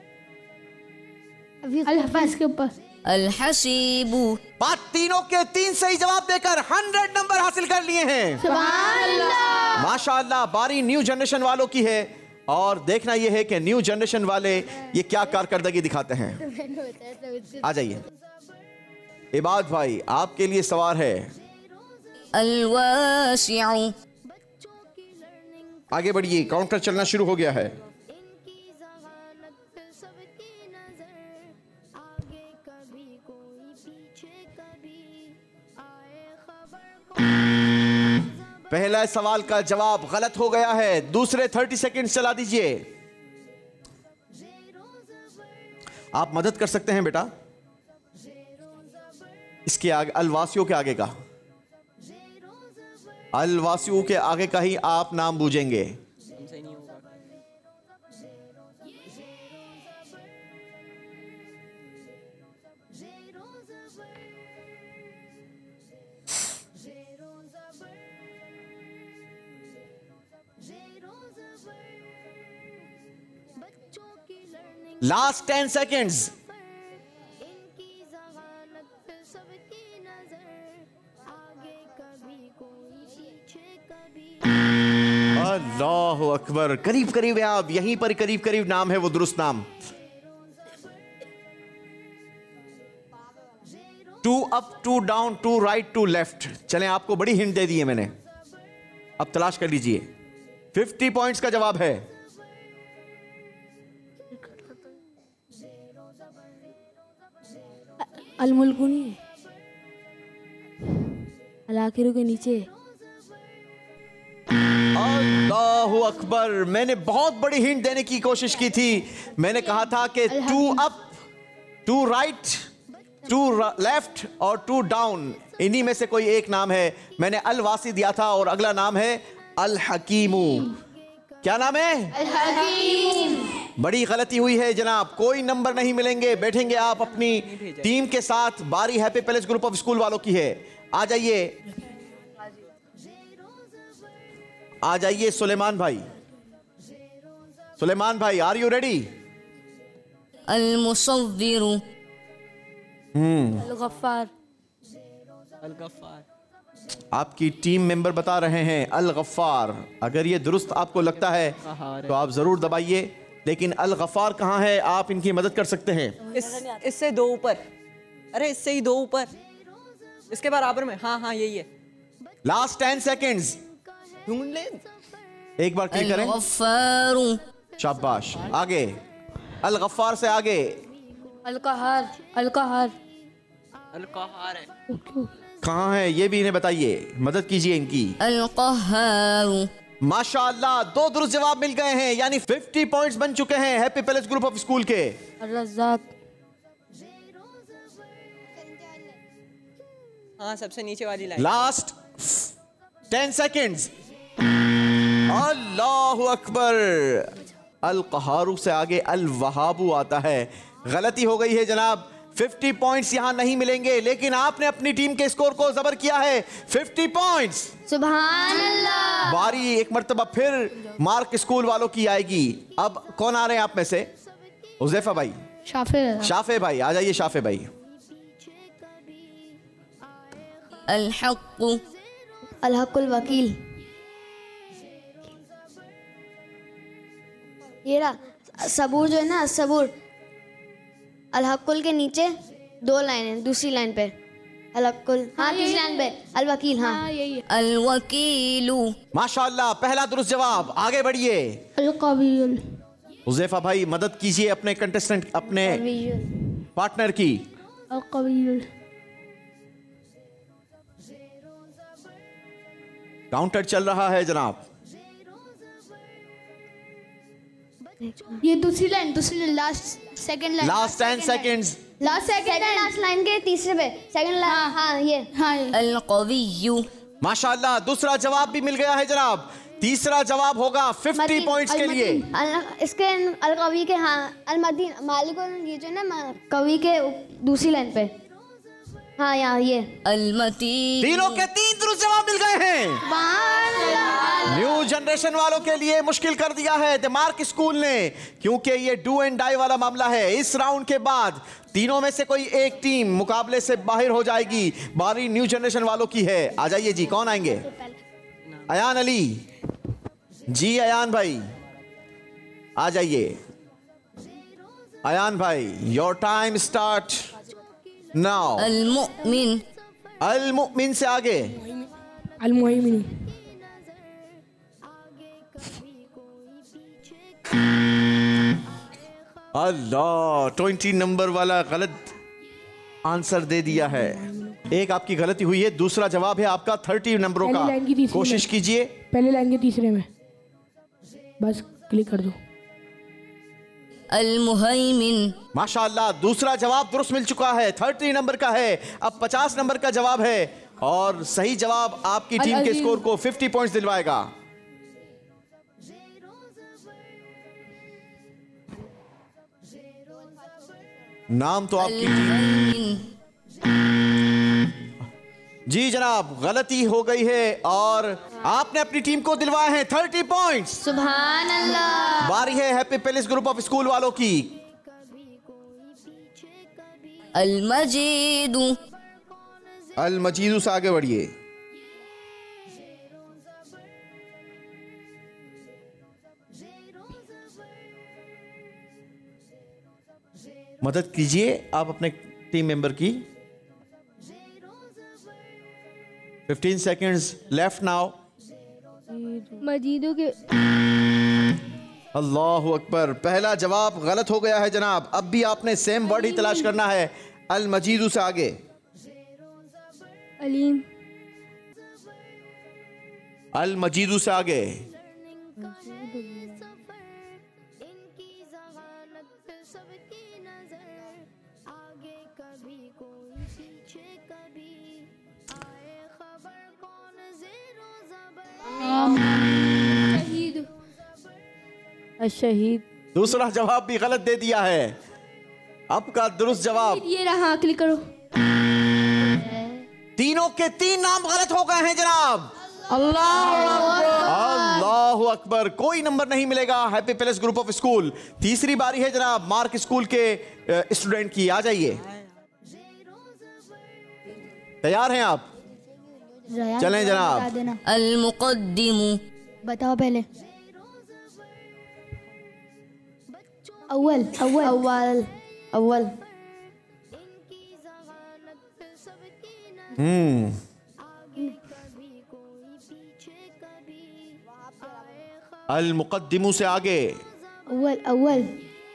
अल-हफाज के ऊपर। अल-हसीबु। बात तीनों के 3 सही जवाब देकर 100 नंबर हासिल कर लिए हैं। सुभान अल्लाह। माशाअल्लाह, बारी न्यू जनरेशन वालों की है और देखना यह है कि न्यू जनरेशन वाले ये क्या कारकर्दगी दिखाते हैं। आ जाइए इबाद भाई, आपके लिए सवाल है। अल-वासिउ। आगे बढ़िए, काउंटर चलना शुरू हो गया है। पहला सवाल का जवाब गलत हो गया है। दूसरे 30 सेकंड चला दीजिए। आप मदद कर सकते हैं बेटा। इसके आगे अलवासियों के आगे का, अलवासियों के आगे का ही आप नाम बूझेंगे। Last 10 seconds. अल्लाहु अकबर, करीब करीब है आप, यहीं पर करीब करीब नाम है वो दुरुस्त नाम। 2 अप 2 डाउन 2 राइट 2 लेफ्ट। चलें, आपको बड़ी हिंट दे दी है मैंने, अब तलाश कर लीजिए। 50 पॉइंट्स का जवाब है। अल-मुल्कुनी, अल-आखिर के नीचे। अल्लाहु अकबर, मैंने बहुत बड़ी हिंट देने की कोशिश की थी। मैंने कहा था कि 2 अप 2 राइट 2 लेफ्ट और 2 डाउन, इन्हीं में से कोई एक नाम है। मैंने अल-वासी दिया था और अगला नाम है अल-हकीमू। क्या नाम है? अल-हकीम। बड़ी गलती हुई है जनाब, कोई नंबर नहीं मिलेंगे। बैठेंगे आप अपनी टीम के साथ। बारी happy palace group of school वालों की है। आ जाइए, आ जाइए सुलेमान भाई। सुलेमान भाई, आर यू रेडी? अल-मुसव्विरु। अल-गफ्फार। अल-गफ्फार। आपकी टीम मेंबर बता रहे हैं अल-गफ्फार। अगर ये दुरुस्त आपको लगता है तो आप जरूर दबाइए, लेकिन अल-गफ्फार कहाँ है? आप इनकी मदद कर सकते हैं। इससे 2 ऊपर। अरे इससे ही 2 ऊपर, इसके बराबर में। हाँ हाँ, यही है। Last 10 seconds. ढूंढ ले। एक बार क्लिक करें। अल-गफ्फारू। शाबाश। आगे अल-गफ्फार से आगे अल-कहर। अल-कहर। अल-कहर है। कहाँ है ये भी इन्हें बताइए, मदद कीजिए इनकी। अल-कहहारू। माशाअल्लाह, 2 दुरुस्त जवाब मिल गए हैं, यानी 50 पॉइंट्स बन चुके हैं happy palace group of school के। अर-रज़्ज़ाक। हाँ, सबसे नीचे वाली लाइन। Last 10 seconds. अल्लाहु अकबर, अल क़हारू से आगे अल वहाबू आता है। गलती हो गई है जनाब। 50 पॉइंट्स यहाँ नहीं मिलेंगे, लेकिन आपने अपनी टीम के स्कोर को जबर किया है 50 पॉइंट्स। सुभान अल्लाह। बारी एक मर्तबा फिर मार्क स्कूल वालों की आएगी। अब कौन आ रहे हैं आप में से? हुज़ैफा भाई, शाफे भाई आ जाइए। शाफे भाई। अल हक़्क़ु अल हक़्क़ुल वकील। ये रहा सबूर जो है ना, सबूर अल हक़्क़ुल के नीचे 2 लाइनें, दूसरी लाइन पे अल हक़्क़ुल, हाँ तीसरी लाइन पे अल वकील। हाँ यही है। अल वकीलु। माशाअल्लाह, पहला दुरुस्त जवाब। आगे बढ़िए। अल क़वीयुल। हुज़ैफा भाई मदद कीजिए अपने कंटेस्टेंट, अपने पार्टनर की। अल क़वीयुल। काउंटर चल रहा है जनाब। ये दूसरी line, last second line, last 10 seconds. Last line के तीसरे पे सेकंड लाइन। हाँ ये अल क़विय्यु। माशाअल्लाह, दूसरा जवाब भी मिल गया है जनाब। तीसरा जवाब होगा 50 पॉइंट्स के लिए। इसके अल कवी के, हाँ अल मदीन मालिक, ये जो है ना कवी के दूसरी लाइन पे। हाँ यहाँ ये अल मतीन। तीनों के 3 दुरुस्त जवाब मिल गए हैं। न्यू जनरेशन वालों के लिए मुश्किल कर दिया है द मार्क स्कूल ने, क्योंकि ये डू एंड डाई वाला मामला है। इस राउंड के बाद तीनों में से कोई एक टीम मुकाबले से बाहर हो जाएगी। बारी न्यू जनरेशन वालों की है। आ जाइए जी, कौन आएंगे? अयान अली जी। अयान भाई आ जाइए। अयान भाई, योर टाइम स्टार्ट नाउ। अल मुमिन। अल मुमिन से आगे अल मुहैमिन। अल्लाह, 20 नंबर वाला गलत आंसर दे दिया है। एक आपकी गलती हुई है। दूसरा जवाब है आपका 30 नंबरों का। कोशिश कीजिए। पहले लाइन के तीसरे में बस क्लिक कर दो। अल मुहैमिन। माशाअल्लाह, दूसरा जवाब दुरुस्त मिल चुका है। 30 नंबर का है। अब 50 नंबर का जवाब है और सही जवाब आपकी टीम के स्कोर को 50 पॉइंट्स दिलवाएगा। नाम तो आपकी टीम जी जनाब, गलती हो गई है और आपने अपनी टीम को दिलवाए हैं 30 पॉइंट्स। सुभान अल्लाह। बारी है happy palace group of school वालों की। अल मजीदु। अल मजीदु से आगे बढ़िए। मदद कीजिए आप अपने टीम मेंबर की। 15 seconds left now. मजीदों के। अल्लाहु अकबर, पहला जवाब गलत हो गया है जनाब। अब भी आपने सेम वर्ड ही तलाश करना है। अल मजीदु से आगे अलीम। अल मजीदु से आगे शहीद। दूसरा जवाब भी गलत दे दिया है। अब का दुरुस्त जवाब ये रहा, क्लिक करो। तीनों के 3 नाम गलत हो गए हैं जनाब। अल्लाहु अकबर, कोई नंबर नहीं मिलेगा happy palace group of school. तीसरी बारी है जनाब मार्क स्कूल के स्टूडेंट की। आ जाइए, तैयार हैं आप? चलें जनाब। अल मुक़द्दिमु। बताओ पहले। अव्वल अव्वल अव्वल अव्वल। अल मुक़द्दिमु से आगे अव्वल अव्वल।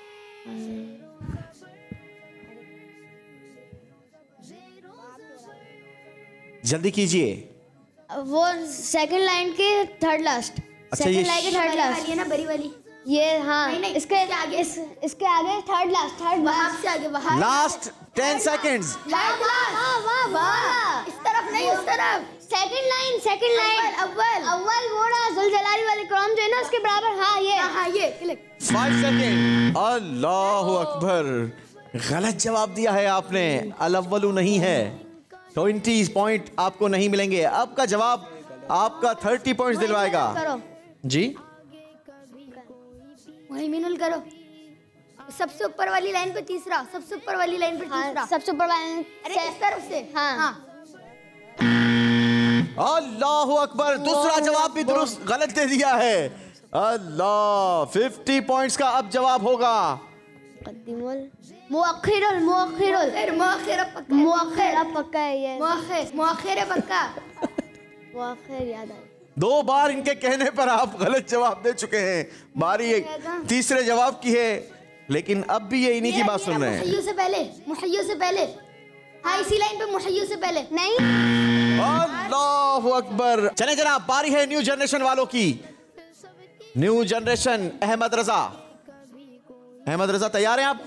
जल्दी कीजिए। वो सेकंड लाइन के थर्ड लास्ट। अच्छा, सेकंड लाइन के थर्ड लास्ट। ये ना बड़ी वाली ये, हाँ नहीं, इसके आगे इसके आगे थर्ड लास्ट। थर्ड वहां से आगे वहां। Last 10 seconds। वाह वाह वाह। इस तरफ नहीं, उस तरफ। सेकंड लाइन अव्वल वो रहा ज़ुलजलाली वाले कलाम जो है ना उसके बराबर। हाँ ये 5 सेकंड। अल्लाह अकबर, गलत जवाब दिया है आपने, अल-अव्वलु नहीं है। 20 पॉइंट आपको नहीं मिलेंगे। अब का जवाब आपका 30 पॉइंट्स दिलवाएगा। जी मुहिमिनुल करो, सबसे ऊपर वाली लाइन पे तीसरा, सबसे ऊपर वाली लाइन पे तीसरा, सबसे ऊपर वाली, अरे इस तरफ से। हाँ अल्लाह अकबर, दूसरा जवाब भी दुरुस्त गलत दे दिया है। अल्लाह, 50 पॉइंट्स का अब जवाब होगा। पक्का है ये, मुअख्खिर याद आया। 2 बार इनके कहने पर आप गलत जवाब दे चुके हैं। बारी तीसरे जवाब की है, लेकिन अब भी ये इन्हीं की बात सुन रहे हैं। मुहय्यो से पहले, हाँ इसी लाइन पे मुहय्यो से पहले नहीं। अल्लाह अकबर। चले जनाब, बारी है न्यू जनरेशन वालों की। न्यू जनरेशन, अहमद रजा तैयार हैं आप?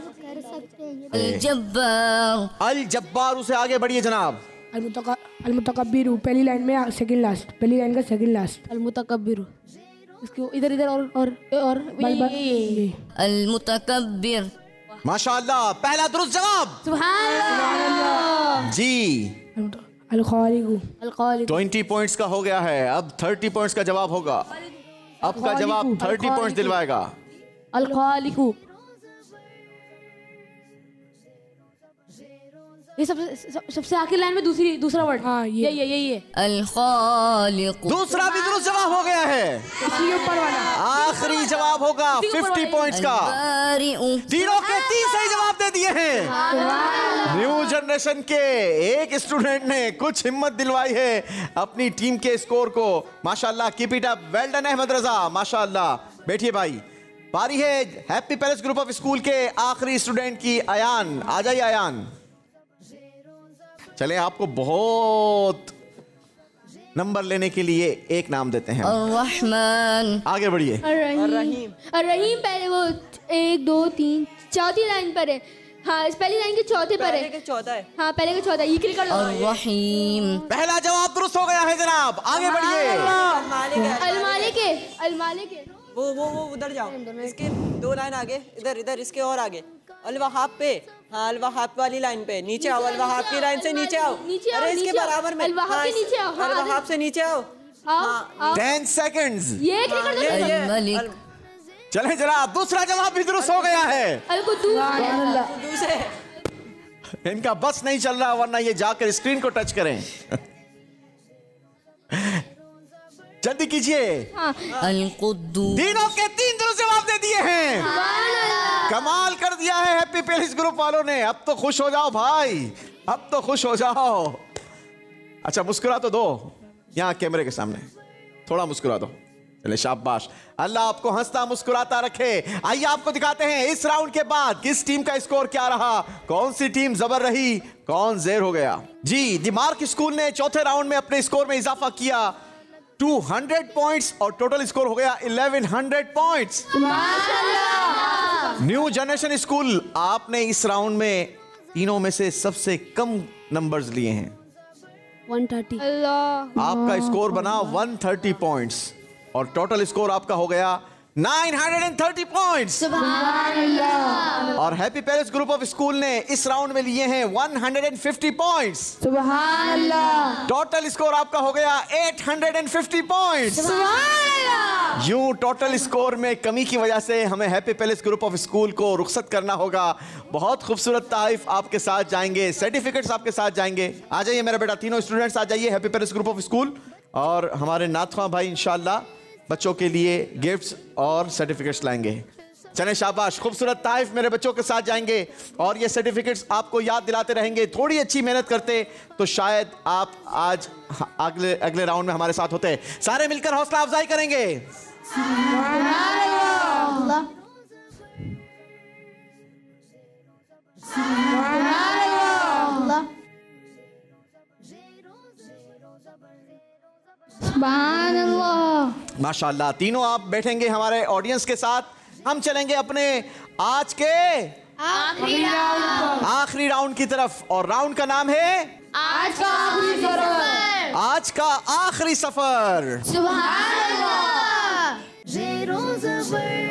अल जब्बार से आगे बढ़िए जनाब। अल-मुतकब्बिर पहली लाइन में सेकंड लास्ट, पहली लाइन का सेकंड लास्ट। अल-मुतकब्बिर, इसको इधर और अल-मुतकब्बिर। माशाअल्लाह, पहला दुरुस्त जवाब। सुभान अल्लाह जी। अल-खालिक 20 पॉइंट्स का हो गया है। अब 30 पॉइंट्स का जवाब होगा। अब का जवाब 30 पॉइंट्स दिलवाएगा। अल-खालिकु, ये सबसे आखिरी लाइन में दूसरा वर्ड। हाँ यही है अल-खालिक। दूसरा भी दुरुस्त जवाब हो गया है। ऊपर वाला आखिरी जवाब होगा 50 पॉइंट्स का। तीनों के 3 सही जवाब दे दिए हैं। न्यू जनरेशन के एक स्टूडेंट ने कुछ हिम्मत दिलवाई है अपनी टीम के स्कोर को। माशाल्लाह, keep it up, well done Ahmed Raza, माशाल्लाह। बैठिए भाई, बारी है happy palace group of school के आखिरी स्टूडेंट की, अयान। आ जाइए अयान। चले, आपको बहुत नंबर लेने के लिए एक नाम देते हैं। अर्रहमान। आगे बढ़िए। अर्रहीम पहले वो 1 2 3 चौथी लाइन पर है। हाँ, इस पहली लाइन के चौथे पर है। चौथा है। हाँ, पहले का चौथा। ये क्लिक कर लो। अर्रहीम। पहला जवाब दुरुस्त हो गया है जनाब, आगे बढ़िए। अल-मालिक वो उधर जाओ, इसके 2 लाइन आगे, इधर इसके और आगे। अल-वहाब पे, हाँ अल-वहाब वाली लाइन पे नीचे आओ। अल-वहाब की लाइन से नीचे आओ। अरे इसके बराबर में अल-वहाब के नीचे आओ। अल-वहाब से नीचे आओ। 10 सेकंड्स। ये क्लिक कर दो। अल-मलिक। चले जनाब, दूसरा जवाब भी दुरुस्त हो गया है। अल-कुद्दूस है। इनका बस नहीं चल रहा, वरना ये जाकर स्क्रीन को टच करें। जल्दी कीजिए। अल-कुद्दूस। तीनों के 3 दुरुस्त जवाब दे दिए हैं। कमाल कर दिया है हैप्पी पैलेस ग्रुप वालों ने। अब तो खुश हो जाओ भाई, अब तो खुश हो जाओ। अच्छा, मुस्कुरा तो दो यहाँ कैमरे के सामने, थोड़ा मुस्कुरा दो। चले, शाबाश, अल्लाह आपको हंसता मुस्कुराता रखे। आइए आपको दिखाते हैं इस राउंड के बाद किस टीम का स्कोर क्या रहा, कौन सी टीम जबर रही, कौन ज़ेर हो गया। जी, दिमार्क स्कूल ने चौथे राउंड में अपने स्कोर में इजाफा किया 200 पॉइंट्स और टोटल स्कोर हो गया 1100 पॉइंट्स। न्यू जनरेशन स्कूल, आपने इस राउंड में तीनों में से सबसे कम नंबर्स लिए हैं। 130। आपका स्कोर बना 130 पॉइंट्स और टोटल स्कोर आपका हो गया 930 पॉइंट्स। सुभान अल्लाह। और happy palace group of school ने इस राउंड में लिए हैं 150 पॉइंट्स। सुभान अल्लाह। टोटल स्कोर आपका हो गया 850 पॉइंट्स। सुभान अल्लाह। यूं टोटल स्कोर में कमी की वजह से हमें happy palace group of school को रुखसत करना होगा। बहुत खूबसूरत तारीफ आपके साथ जाएंगे, सर्टिफिकेट्स आपके साथ जाएंगे। आ जाइए मेरा बेटा, तीनों स्टूडेंट्स आ जाइए happy palace group of school. और हमारे नाथवा भाई इंशाल्लाह बच्चों के लिए गिफ्ट्स और सर्टिफिकेट्स लाएंगे। चलें, शाबाश, खूबसूरत ताइफ मेरे बच्चों के साथ जाएंगे और ये सर्टिफिकेट्स आपको याद दिलाते रहेंगे। थोड़ी अच्छी मेहनत करते तो शायद आप आज अगले राउंड में हमारे साथ होते। सारे मिलकर हौसला अफजाई करेंगे। सुभान अल्लाह। माशाल्लाह, तीनों आप बैठेंगे हमारे ऑडियंस के साथ। हम चलेंगे अपने आज के आखिरी राउंड की तरफ और राउंड का नाम है आज का आखिरी सफर, आज का आखिरी सफर। सुभान अल्लाह। ज़ेरो ज़बर।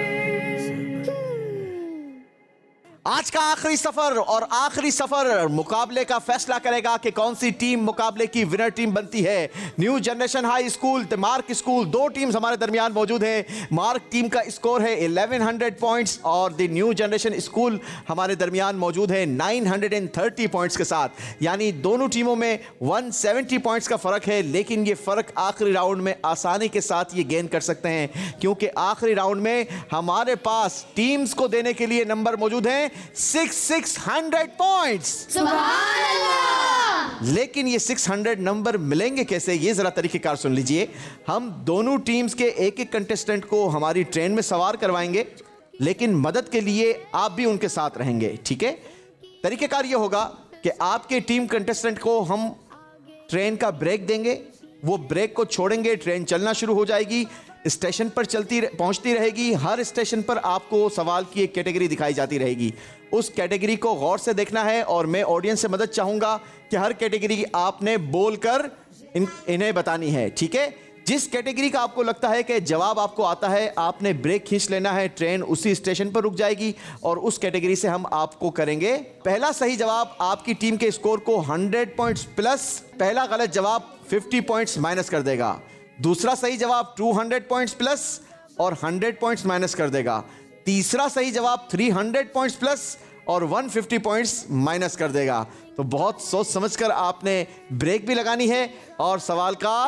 आज का आखिरी सफर, और आखिरी सफर मुकाबले का फैसला करेगा कि कौन सी टीम मुकाबले की विनर टीम बनती है। New generation high school, the mark school, दो टीम्स हमारे दरमियान मौजूद हैं। मार्क टीम का स्कोर है 1100 पॉइंट्स और द न्यू जनरेशन स्कूल हमारे दरमियान मौजूद है 930 पॉइंट्स के साथ। यानी दोनों टीमों में 170 पॉइंट्स का फर्क है, लेकिन ये फर्क आखिरी राउंड में आसानी के साथ ये गेन कर सकते हैं, क्योंकि आखिरी राउंड में हमारे पास टीम्स को देने के लिए नंबर मौजूद हैं 600 पॉइंट्स। सुभान अल्लाह। लेकिन ये 600 नंबर मिलेंगे कैसे, ये जरा तरीकेकार सुन लीजिए। हम दोनों टीम्स के एक एक कंटेस्टेंट को हमारी ट्रेन में सवार करवाएंगे, लेकिन मदद के लिए आप भी उनके साथ रहेंगे, ठीक है। तरीकेकार ये होगा कि आपके टीम कंटेस्टेंट को हम ट्रेन का ब्रेक देंगे, वो ब्रेक को छोड़ेंगे, ट्रेन चलना शुरू हो जाएगी, स्टेशन पर पहुंचती रहेगी। हर स्टेशन पर आपको सवाल की एक कैटेगरी दिखाई जाती रहेगी, उस कैटेगरी को गौर से देखना है और मैं ऑडियंस से मदद चाहूंगा कि हर कैटेगरी आपने बोलकर इन्हें बतानी है, ठीक है। जिस कैटेगरी का आपको लगता है कि जवाब आपको आता है, आपने ब्रेक खींच लेना है, ट्रेन उसी स्टेशन पर रुक जाएगी और उस कैटेगरी से हम आपको करेंगे। पहला सही जवाब आपकी टीम के स्कोर को 100 पॉइंट्स प्लस, पहला गलत जवाब 50 पॉइंट्स माइनस कर देगा, दूसरा सही जवाब 200 पॉइंट्स प्लस और 100 पॉइंट्स माइनस कर देगा, तीसरा सही जवाब 300 पॉइंट्स प्लस और 150 पॉइंट्स माइनस कर देगा। तो बहुत सोच समझकर आपने ब्रेक भी लगानी है और सवाल का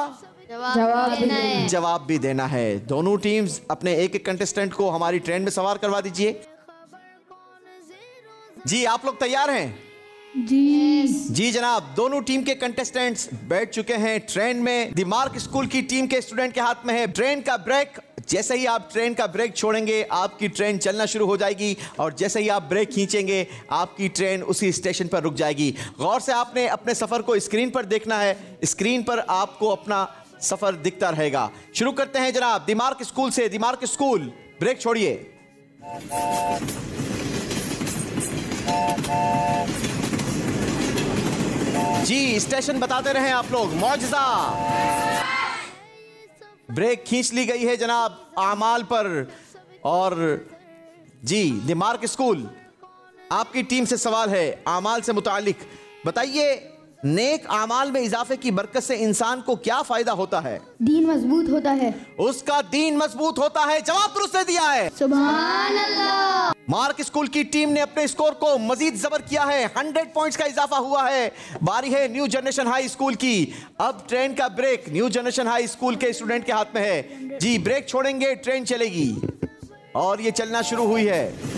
जवाब भी देना है। दोनों टीम्स अपने एक एक कंटेस्टेंट को हमारी ट्रेन में सवार करवा दीजिए। जी आप लोग तैयार हैं? जी जनाब, दोनों टीम के कंटेस्टेंट्स बैठ चुके हैं ट्रेन में। द मार्क स्कूल की टीम के स्टूडेंट के हाथ में है ट्रेन का ब्रेक। जैसे ही आप ट्रेन का ब्रेक छोड़ेंगे, आपकी ट्रेन चलना शुरू हो जाएगी और जैसे ही आप ब्रेक खींचेंगे, आपकी ट्रेन उसी स्टेशन पर रुक जाएगी। गौर से आपने अपने सफर को स्क्रीन पर देखना है, स्क्रीन पर आपको अपना सफर दिखता रहेगा। शुरू करते हैं जनाब द मार्क स्कूल से। द मार्क स्कूल, ब्रेक छोड़िए। जी स्टेशन बताते रहें आप लोग। मौजज़ा, ब्रेक खींच ली गई है जनाब आमाल पर। और जी द मार्क स्कूल, आपकी टीम से सवाल है आमाल से मुतालिक। बताइए, नेक आमाल में इजाफे की बरकत से इंसान को क्या फायदा होता है? दीन मजबूत होता है। उसका दीन मजबूत होता है। जवाब दुरुस्त दे दिया है। सुभान अल्लाह। मार्क स्कूल की टीम ने अपने स्कोर को मजीद जबर किया है, 100 पॉइंट्स का इजाफा हुआ है। बारी है न्यू जनरेशन हाई स्कूल की। अब ट्रेन का break new generation high school के स्टूडेंट के हाथ में है। जी ब्रेक छोड़ेंगे, ट्रेन चलेगी और ये चलना शुरू हुई है।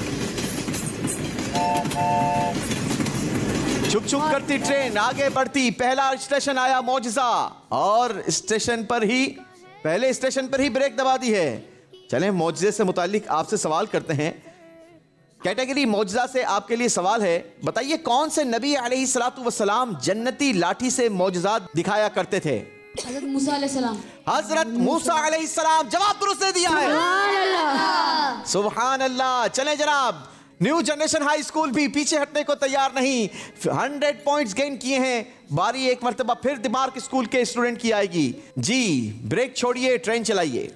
छुक छुक करती ट्रेन आगे बढ़ती। पहला स्टेशन आया मौजज़ा और पहले स्टेशन पर ही ब्रेक दबा दी है। चलें मौजज़े से मुतालिक आपसे सवाल करते हैं। कैटेगरी मौजज़ा से आपके लिए सवाल है, बताइए कौन से नबी अलैहिस्सलातु वस्सलाम जन्नती लाठी से मौजज़ात दिखाया करते थे? हज़रत मूसा अलैहिस्सलाम। हज़रत मूसा अलैहिस्सलाम। जवाब दुरुस्त दे दिया है। सुभान अल्लाह। चलें जनाब, न्यू जनरेशन हाई स्कूल भी पीछे हटने को तैयार नहीं। 100 पॉइंट्स गेन किए हैं। बारी एक मर्तबा फिर द मार्क स्कूल के स्टूडेंट की आएगी। जी ब्रेक छोड़िए, ट्रेन चलाइए।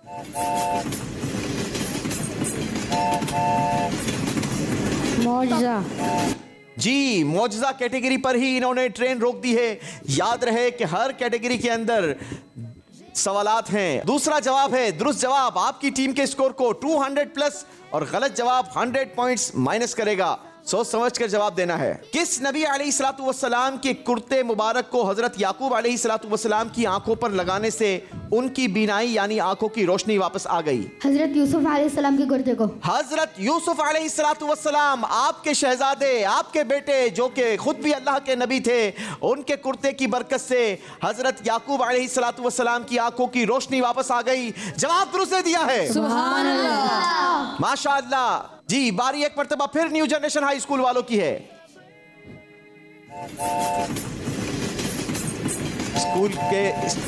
मौजज़ा। जी मौजज़ा कैटेगरी पर ही इन्होंने ट्रेन रोक दी है। याद रहे कि हर कैटेगरी के अंदर सवालात हैं। दूसरा जवाब है दुरुस्त जवाब। आपकी टीम के स्कोर को 200 प्लस और गलत जवाब 100 पॉइंट्स माइनस करेगा। सोच समझ कर जवाब देना है। किस नबी अलैहिस्सलातु वस्सलाम के कुर्ते मुबारक को हजरत याकूब अलैहिस्सलातु वस्सलाम की आंखों पर लगाने से उनकी बीनाई यानी आंखों की रोशनी वापस आ गई? हजरत यूसुफ अलैहिस्सलाम के कुर्ते को। हजरत यूसुफ अलैहिस्सलातु वस्सलाम, आपके शहजादे, आपके बेटे जो कि खुद भी अल्लाह के नबी थे, उनके कुर्ते की बरकत से हजरत याकूब अलैहिस्सलातु वस्सलाम की आंखों की रोशनी वापस आ गई। जवाब दुरुस्त दे दिया है। सुभान अल्लाह। माशाअल्लाह। जी बारी एक मर्तबा फिर न्यू जनरेशन हाई स्कूल वालों की है। स्कूल के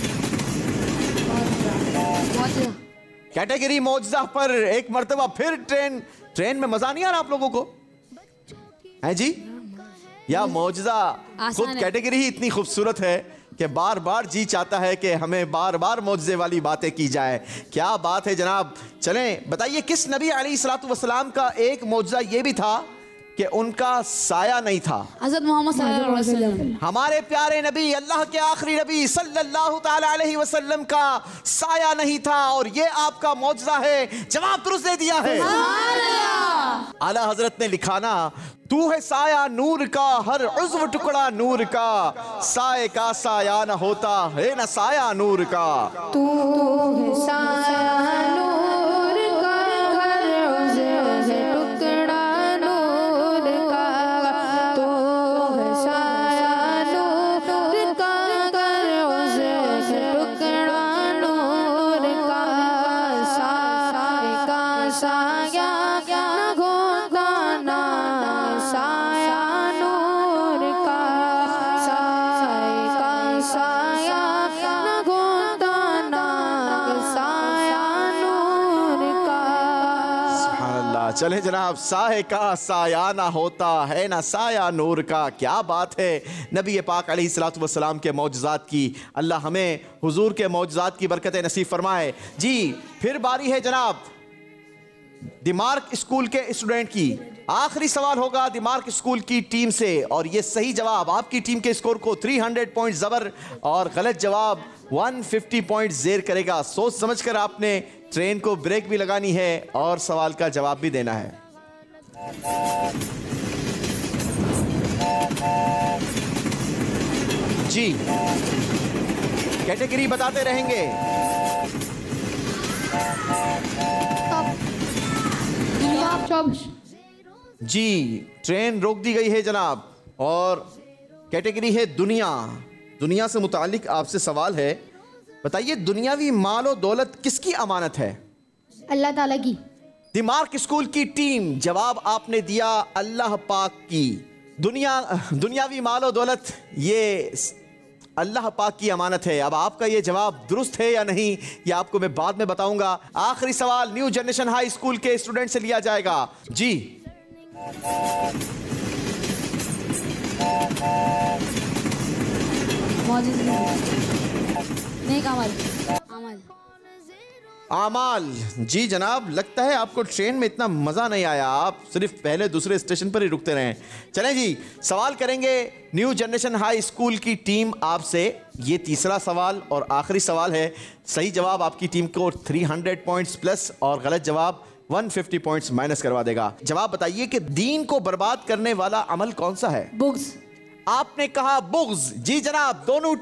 कैटेगरी मौजज़ा पर एक मर्तबा फिर ट्रेन में मजा नहीं आ रहा आप लोगों को? है जी? या मौजज़ा। खुद कैटेगरी ही इतनी खूबसूरत है कि बार बार जी चाहता है कि हमें बार बार मौजज़े वाली बातें की जाए। क्या बात है जनाब। चलें बताइए, किस नबी अलैहिस्सलातु वस्सलाम का एक मौजज़ा ये भी था कि उनका साया नहीं था? हज़रत मोहम्मद सल्लल्लाहु अलैहि वसल्लम। हमारे प्यारे नबी, अल्लाह के आखिरी नबी सल्लल्लाहु ताला अलैहि वसल्लम का साया नहीं था और ये आपका मौजज़ा है। जवाब दुरुस्त दे दिया है। आला हजरत ने लिखा ना, तू है साया नूर का, हर उज़्व टुकड़ा नूर का, साए का साया न होता है न साया नूर का। तू है साया नूर का, हर उज़्व टुकड़ा नूर का, तू है साया नूर का, हर उज़्व टुकड़ा नूर का, साए का साया न होगा ना साया नूर का, साए का साया न होगा ना साया नूर का। सुभानअल्लाह। चले जनाब, साए का साया ना होता है ना साया नूर का। क्या बात है नबी पाक अलैहिस्सलातु वस्सलाम के मौजज़ात की। अल्लाह हमें हुजूर के मौजज़ात की बरकतें नसीब फरमाए। जी फिर बारी है जनाब दिमार्क स्कूल के स्टूडेंट की। आखिरी सवाल होगा दिमार्क स्कूल की टीम से और ये सही जवाब आपकी टीम के स्कोर को 300 पॉइंट ज़बर और गलत जवाब 150 पॉइंट ज़ेर करेगा। सोच समझकर आपने ट्रेन को ब्रेक भी लगानी है और सवाल का जवाब भी देना है। जी कैटेगरी बताते रहेंगे। जी ट्रेन रोक दी गई है जनाब और कैटेगरी है दुनिया। दुनिया से मुतालिक आपसे सवाल है, बताइए दुनियावी माल और दौलत किसकी अमानत है? अल्लाह ताला की। दिमार्क स्कूल की टीम, जवाब आपने दिया अल्लाह पाक की। दुनियावी माल और दौलत ये अल्लाह पाक की अमानत है। अब आपका ये जवाब दुरुस्त है या नहीं ये आपको मैं बाद में बताऊंगा। आखिरी सवाल न्यू जनरेशन हाई स्कूल के स्टूडेंट से लिया जाएगा। जी आमाल। जी जनाब, लगता है आपको ट्रेन में इतना मज़ा नहीं आया, आप सिर्फ पहले दूसरे स्टेशन पर ही रुकते रहे। चलें जी, सवाल करेंगे न्यू जनरेशन हाई स्कूल की टीम आपसे। ये तीसरा सवाल और आखिरी सवाल है। सही जवाब आपकी टीम को 300 पॉइंट्स प्लस और गलत जवाब 150 पॉइंट्स माइनस करवा देगा। जवाब बताइए कि दीन को बर्बाद करने वाला अमल कौन सा है? बुग्ज। आपने कहा बुग्ज। जी जनाब,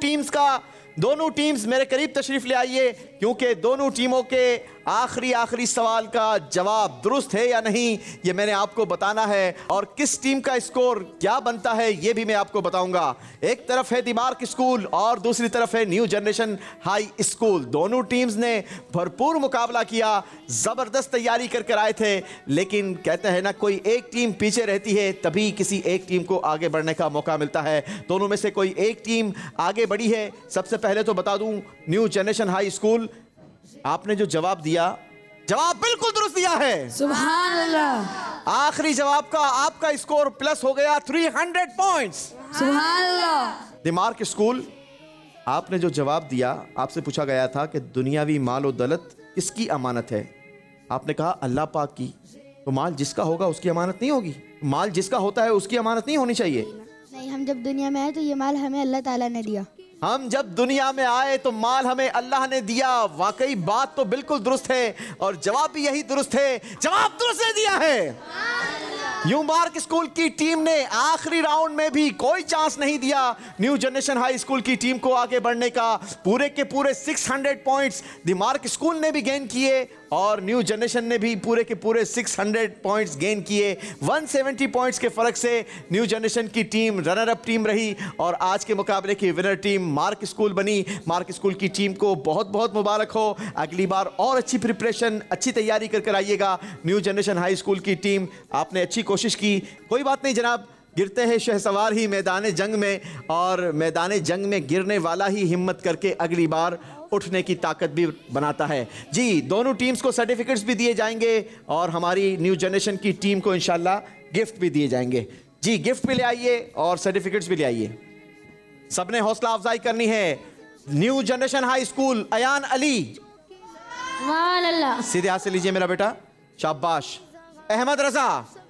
दोनों टीम्स मेरे करीब तशरीफ ले आइए क्योंकि दोनों टीमों के आखिरी सवाल का जवाब दुरुस्त है या नहीं ये मैंने आपको बताना है और किस टीम का स्कोर क्या बनता है ये भी मैं आपको बताऊंगा। एक तरफ है दिमार्क स्कूल और दूसरी तरफ है न्यू जनरेशन हाई स्कूल। दोनों टीम्स ने भरपूर मुकाबला किया, ज़बरदस्त तैयारी कर कर आए थे, लेकिन कहते हैं ना कोई एक टीम पीछे रहती है तभी किसी एक टीम को आगे बढ़ने का मौका मिलता है। दोनों में से कोई एक टीम आगे बढ़ी है। सबसे पहले तो बता दूं, न्यू जनरेशन हाई स्कूल आपने जो जवाब दिया, जवाब बिल्कुल दुरुस्त दिया है। सुभान अल्लाह। आखिरी जवाब का आपका स्कोर प्लस हो गया 300 पॉइंट्स। सुभान अल्लाह। दिमार्क स्कूल, आपने जो जवाब दिया, आपसे पूछा गया था कि दुनियावी माल और दौलत किसकी अमानत है, आपने कहा अल्लाह पाक की। तो माल जिसका होगा उसकी अमानत नहीं होगी, माल जिसका होता है उसकी अमानत नहीं होनी चाहिए। नहीं, हम जब दुनिया में आए तो ये माल हमें अल्लाह ताला ने दिया। हम जब दुनिया में आए तो माल हमें अल्लाह ने दिया। वाकई बात तो बिल्कुल दुरुस्त है और जवाब भी यही दुरुस्त है। जवाब दुरुस्त दिया है। न्यूमार्क स्कूल की टीम ने आखिरी राउंड में भी कोई चांस नहीं दिया न्यू जनरेशन हाई स्कूल की टीम को आगे बढ़ने का। पूरे के पूरे 600 पॉइंट्स दिमार्क स्कूल ने भी गेन किए और न्यू जनरेशन ने भी पूरे के पूरे 600 पॉइंट्स गेन किए। 170 पॉइंट्स के फर्क से न्यू जनरेशन की टीम रनर अप टीम रही और आज के मुकाबले की विनर टीम मार्क स्कूल बनी। मार्क स्कूल की टीम को बहुत बहुत मुबारक हो। अगली बार और अच्छी प्रिपरेशन, अच्छी तैयारी कर आइएगा। न्यू जनरेशन हाई स्कूल की टीम, आपने अच्छी कोशिश की। कोई बात नहीं जनाब, गिरते हैं शहसवार ही मैदान जंग में और मैदान जंग में गिरने वाला ही हिम्मत करके अगली बार उठने की ताकत भी बनाता है। जी, दोनों टीम्स को सर्टिफिकेट्स भी दिए जाएंगे और हमारी न्यू जनरेशन की टीम को इंशाल्लाह गिफ्ट भी दिए जाएंगे। जी गिफ्ट भी ले आइए और सर्टिफिकेट्स भी ले आइए। सबने हौसला अफजाई करनी है। New generation high school Ayaan Ali, सीधे हाथ से लीजिए मेरा बेटा, शाबाश। अहमद रजा,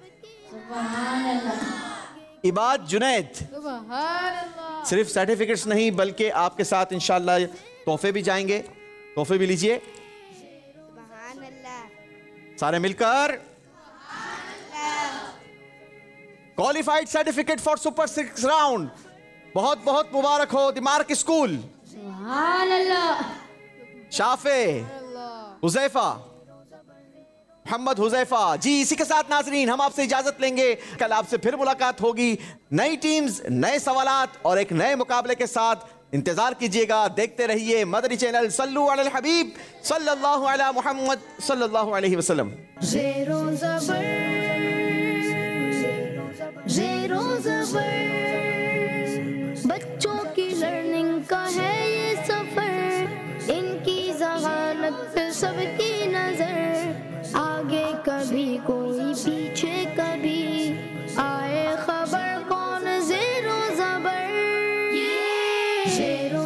इबाद जुनैद, सिर्फ सर्टिफिकेट्स नहीं बल्कि आपके साथ इंशाल्लाह तोहफे भी जाएंगे, तोहफे भी लीजिए सारे मिलकर। Qualified certificate for super 6 round, बहुत बहुत मुबारक हो दिमार्क स्कूल। शाफे, हुजैफा, मोहम्मद हुजैफा। जी इसी के साथ नाजरीन हम आपसे इजाजत लेंगे, कल आपसे फिर मुलाकात होगी नई टीम्स, नए सवालात और एक नए मुकाबले के साथ। इंतजार कीजिएगा, देखते रहिए मदनी चैनल। सल्लु अलल हबीब सल्लल्लाहु अला मुहम्मद सल्लल्लाहु अलैहि वसल्लम। ज़ेरो ज़बर, ज़ेरो ज़बर, बच्चों की लर्निंग का है ये सफर, इनकी ज़हानत पे सबकी नजर, आगे कभी कोई पीछे कभी, आए खबर कौन ज़ेरो ज़बर, ज़ेरो